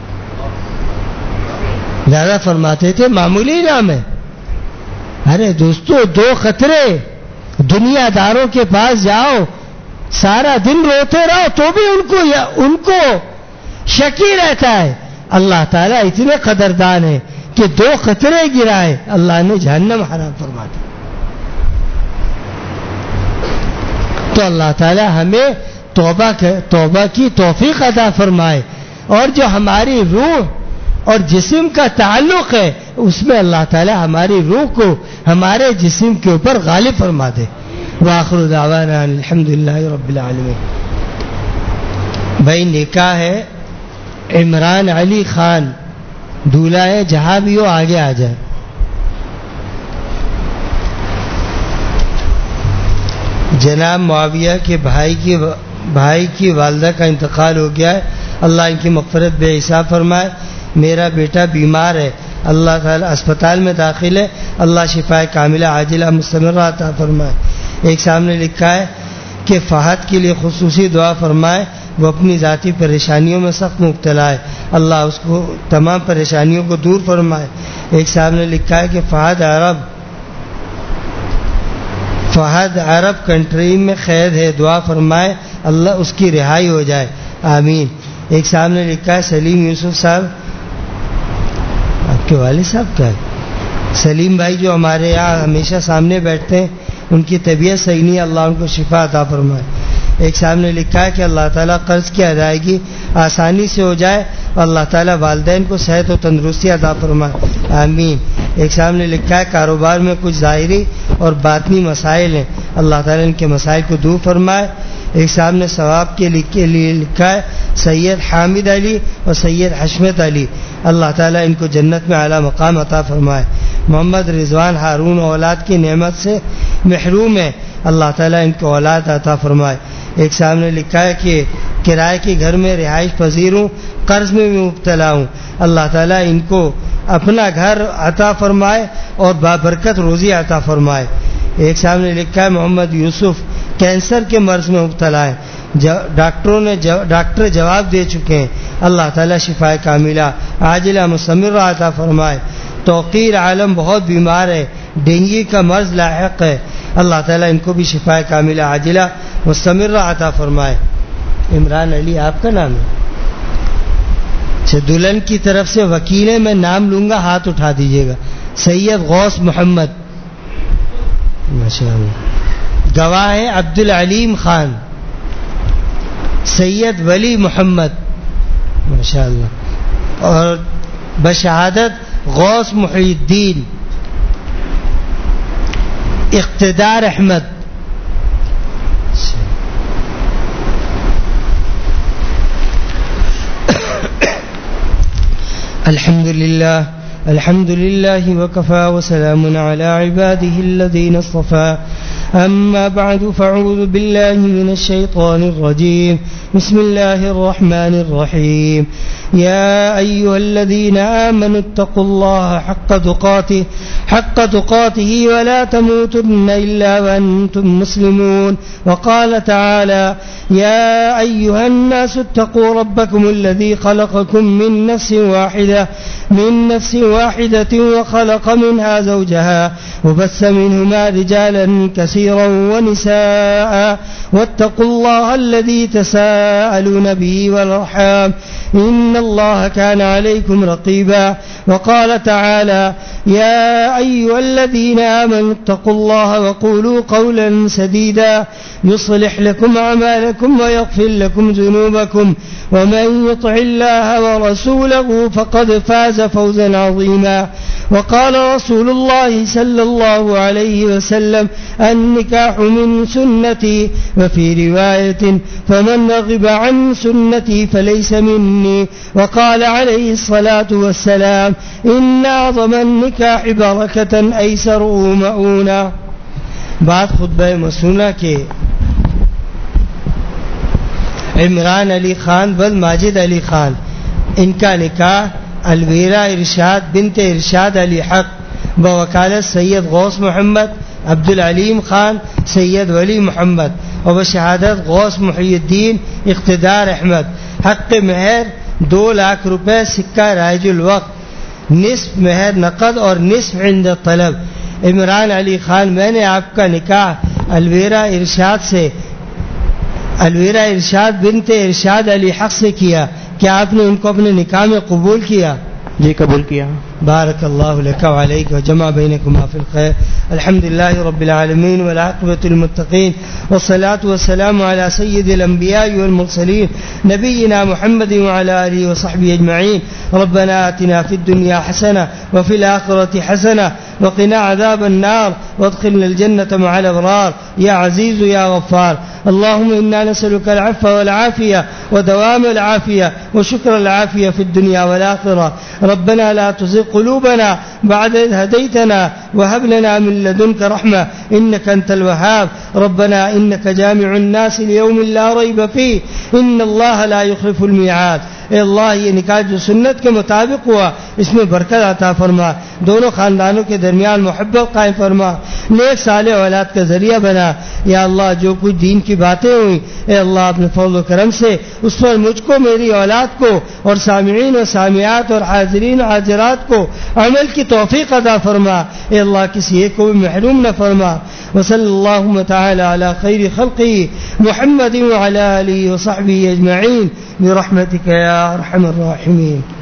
دادا فرماتے تھے معمولی نام ہے. ارے دوستو دو قطرے دنیا داروں کے پاس جاؤ سارا دن روتے رہو تو بھی ان کو ان کو شکی رہتا ہے. اللہ تعالیٰ اتنے قدردان ہے کہ دو قطرے گرائے اللہ نے جہنم حرام فرما دی. تو اللہ تعالیٰ ہمیں توبہ توبہ کی توفیق عطا فرمائے اور جو ہماری روح اور جسم کا تعلق ہے اس میں اللہ تعالیٰ ہماری روح کو ہمارے جسم کے اوپر غالب فرما دے. وآخر دعوانا الحمدللہ رب العالمین. بھائی نکاح ہے عمران علی خان دولہا ہے، جہاں بھی ہو آگے آ جائے. جناب معاویہ کے بھائی کی بھائی کی والدہ کا انتقال ہو گیا ہے، اللہ ان کی مغفرت بے حساب فرمائے. میرا بیٹا بیمار ہے، اللہ تعالیٰ اسپتال میں داخل ہے، اللہ شفائے کاملہ عاجلہ مستمرہ عطا فرمائے. ایک سامنے لکھا ہے کہ فہد کے لیے خصوصی دعا فرمائے، وہ اپنی ذاتی پریشانیوں میں سخت مبتلا ہے، اللہ اس کو تمام پریشانیوں کو دور فرمائے. ایک سامنے لکھا ہے کہ فہد عرب فہد عرب کنٹری میں قید ہے، دعا فرمائے اللہ اس کی رہائی ہو جائے، آمین. ایک سامنے لکھا ہے سلیم یوسف صاحب، آپ کے والد صاحب کا ہے سلیم بھائی جو ہمارے یہاں ہمیشہ سامنے بیٹھتے ہیں، ان کی طبیعت صحیح نہیں، اللہ ان کو شفا عطا فرمائے۔ ایک صاحب نے لکھا ہے کہ اللہ تعالیٰ قرض کی ادائیگی آسانی سے ہو جائے اور اللہ تعالیٰ والدین کو صحت و تندرستی عطا فرمائے، آمین۔ ایک صاحب نے لکھا ہے کاروبار میں کچھ ظاہری اور باطنی مسائل ہیں، اللہ تعالیٰ ان کے مسائل کو دور فرمائے۔ ایک صاحب نے ثواب کے لیے لکھا ہے سید حامد علی اور سید حشمت علی، اللہ تعالیٰ ان کو جنت میں اعلیٰ مقام عطا فرمائے۔ محمد رضوان ہارون اولاد کی نعمت سے محروم ہے، اللہ تعالیٰ ان کو اولاد عطا فرمائے۔ ایک صاحب نے لکھا ہے کہ کرائے کے گھر میں رہائش پذیر ہوں، قرض میں بھی مبتلا ہوں، اللہ تعالیٰ ان کو اپنا گھر عطا فرمائے اور بابرکت روزی عطا فرمائے۔ ایک صاحب نے لکھا ہے محمد یوسف کینسر کے مرض میں مبتلا ہے، ڈاکٹروں نے ڈاکٹر جواب دے چکے ہیں، اللہ تعالیٰ شفا کاملہ عاجلہ مستمرہ عطا فرمائے۔ توقیر عالم بہت بیمار ہے، ڈینگی کا مرض لاحق ہے، اللہ تعالیٰ ان کو بھی شفا کاملہ عاجلہ مستمرہ عطا فرمائے۔ عمران علی آپ کا نام ہے؟ اچھا، دلہن کی طرف سے وکیل ہے، میں نام لوں گا، ہاتھ اٹھا دیجیے گا۔ سید غوث محمد، ماشاء اللہ۔ گواہ ہے عبد العلیم خان، سید ولی محمد، ماشاء اللہ، اور بشہادت غوث محی الدین، اقتدار احمد۔ الحمد للہ الحمد للہ وکفى وسلام على عباده الذين اصطفى أما بعد فاعوذ بالله من الشيطان الرجيم بسم الله الرحمن الرحيم يا أيها الذين آمنوا اتقوا الله حق تقاته حق تقاته ولا تموتن إلا وأنتم مسلمون وقال تعالى يا أيها الناس اتقوا ربكم الذي خلقكم من نفس واحدة من نفس واحدة وخلق منها زوجها وبث منهما رجالا كثيرا ونساء واتقوا الله الذي تساءلون به والأرحام إن الله كان عليكم رقيبا وقال تعالى يا أيها الذين آمنوا اتقوا الله وقولوا قولا سديدا يصلح لكم أعمالكم ويغفر لكم ذنوبكم ومن يطع الله ورسوله فقد فاز فوزا عظيما وقال رسول الله صلى الله عليه وسلم النكاح من سنتي وفي رواية فمن رغب عن سنتي فليس مني وقال عليه الصلاة والسلام إن أعظم النكاح بركة أيسره مؤونة۔ بعد خطبہ مسنونہ کے عمران علی خان بل ماجد علی خان، ان کا نکاح الویرا ارشاد بنت ارشاد علی حق بوکالت سید غوث محمد عبد العلیم خان سید ولی محمد اور بشہادت غوث محی الدین اقتدار احمد، حق مہر دو لاکھ روپے سکہ رائج الوقت، نصف مہر نقد اور نصف عند طلب۔ عمران علی خان، میں نے آپ کا نکاح الویرا ارشاد سے الویرا ارشاد بنت ارشاد علی حق سے کیا، کیا آپ نے ان کو اپنے نکاح میں قبول کیا؟ جی قبول کیا۔ بارک اللہ لک وعلیک وجمع بینکما فی الخیر۔ الحمد للہ رب العالمین والعاقبۃ للمتقین والصلاة والسلام علی سید الانبیاء والمرسلین نبینا محمد وعلی آلہ وصحبہ اجمعین۔ ربنا آتنا فی الدنیا حسنہ وفی الآخرۃ حسنہ وقنا عذاب النار وادخلنا الجنة مع الأبرار يا عزيز يا غفار۔ اللهم إنا نسألك العفو والعافية ودوام العافية وشكر العافية في الدنيا والآخرة۔ ربنا لا تزغ قلوبنا بعد إذ هديتنا وهب لنا من لدنك رحمة إنك أنت الوهاب۔ ربنا إنك جامع الناس ليوم لا ريب فيه إن الله لا يخلف الميعاد۔ اے اللہ، یہ نکاح جو سنت کے مطابق ہوا اس میں برکت عطا فرما، دونوں خاندانوں کے درمیان محبت قائم فرما، نیک صالح اولاد کا ذریعہ بنا۔ یا اللہ، جو کچھ دین کی باتیں ہوئی اے اللہ اپنے فضل و کرم سے اس پر مجھ کو، میری اولاد کو اور سامعین و سامعات اور حاضرین و حاضرات کو عمل کی توفیق عطا فرما۔ اے اللہ، کسی ایک کو بھی محروم نہ فرما۔ وصلی اللہ تعالی علی خیر خلقہ محمد وعلی آلہ وصحبہ اجمعین برحمتک یا ارحم الراحمین۔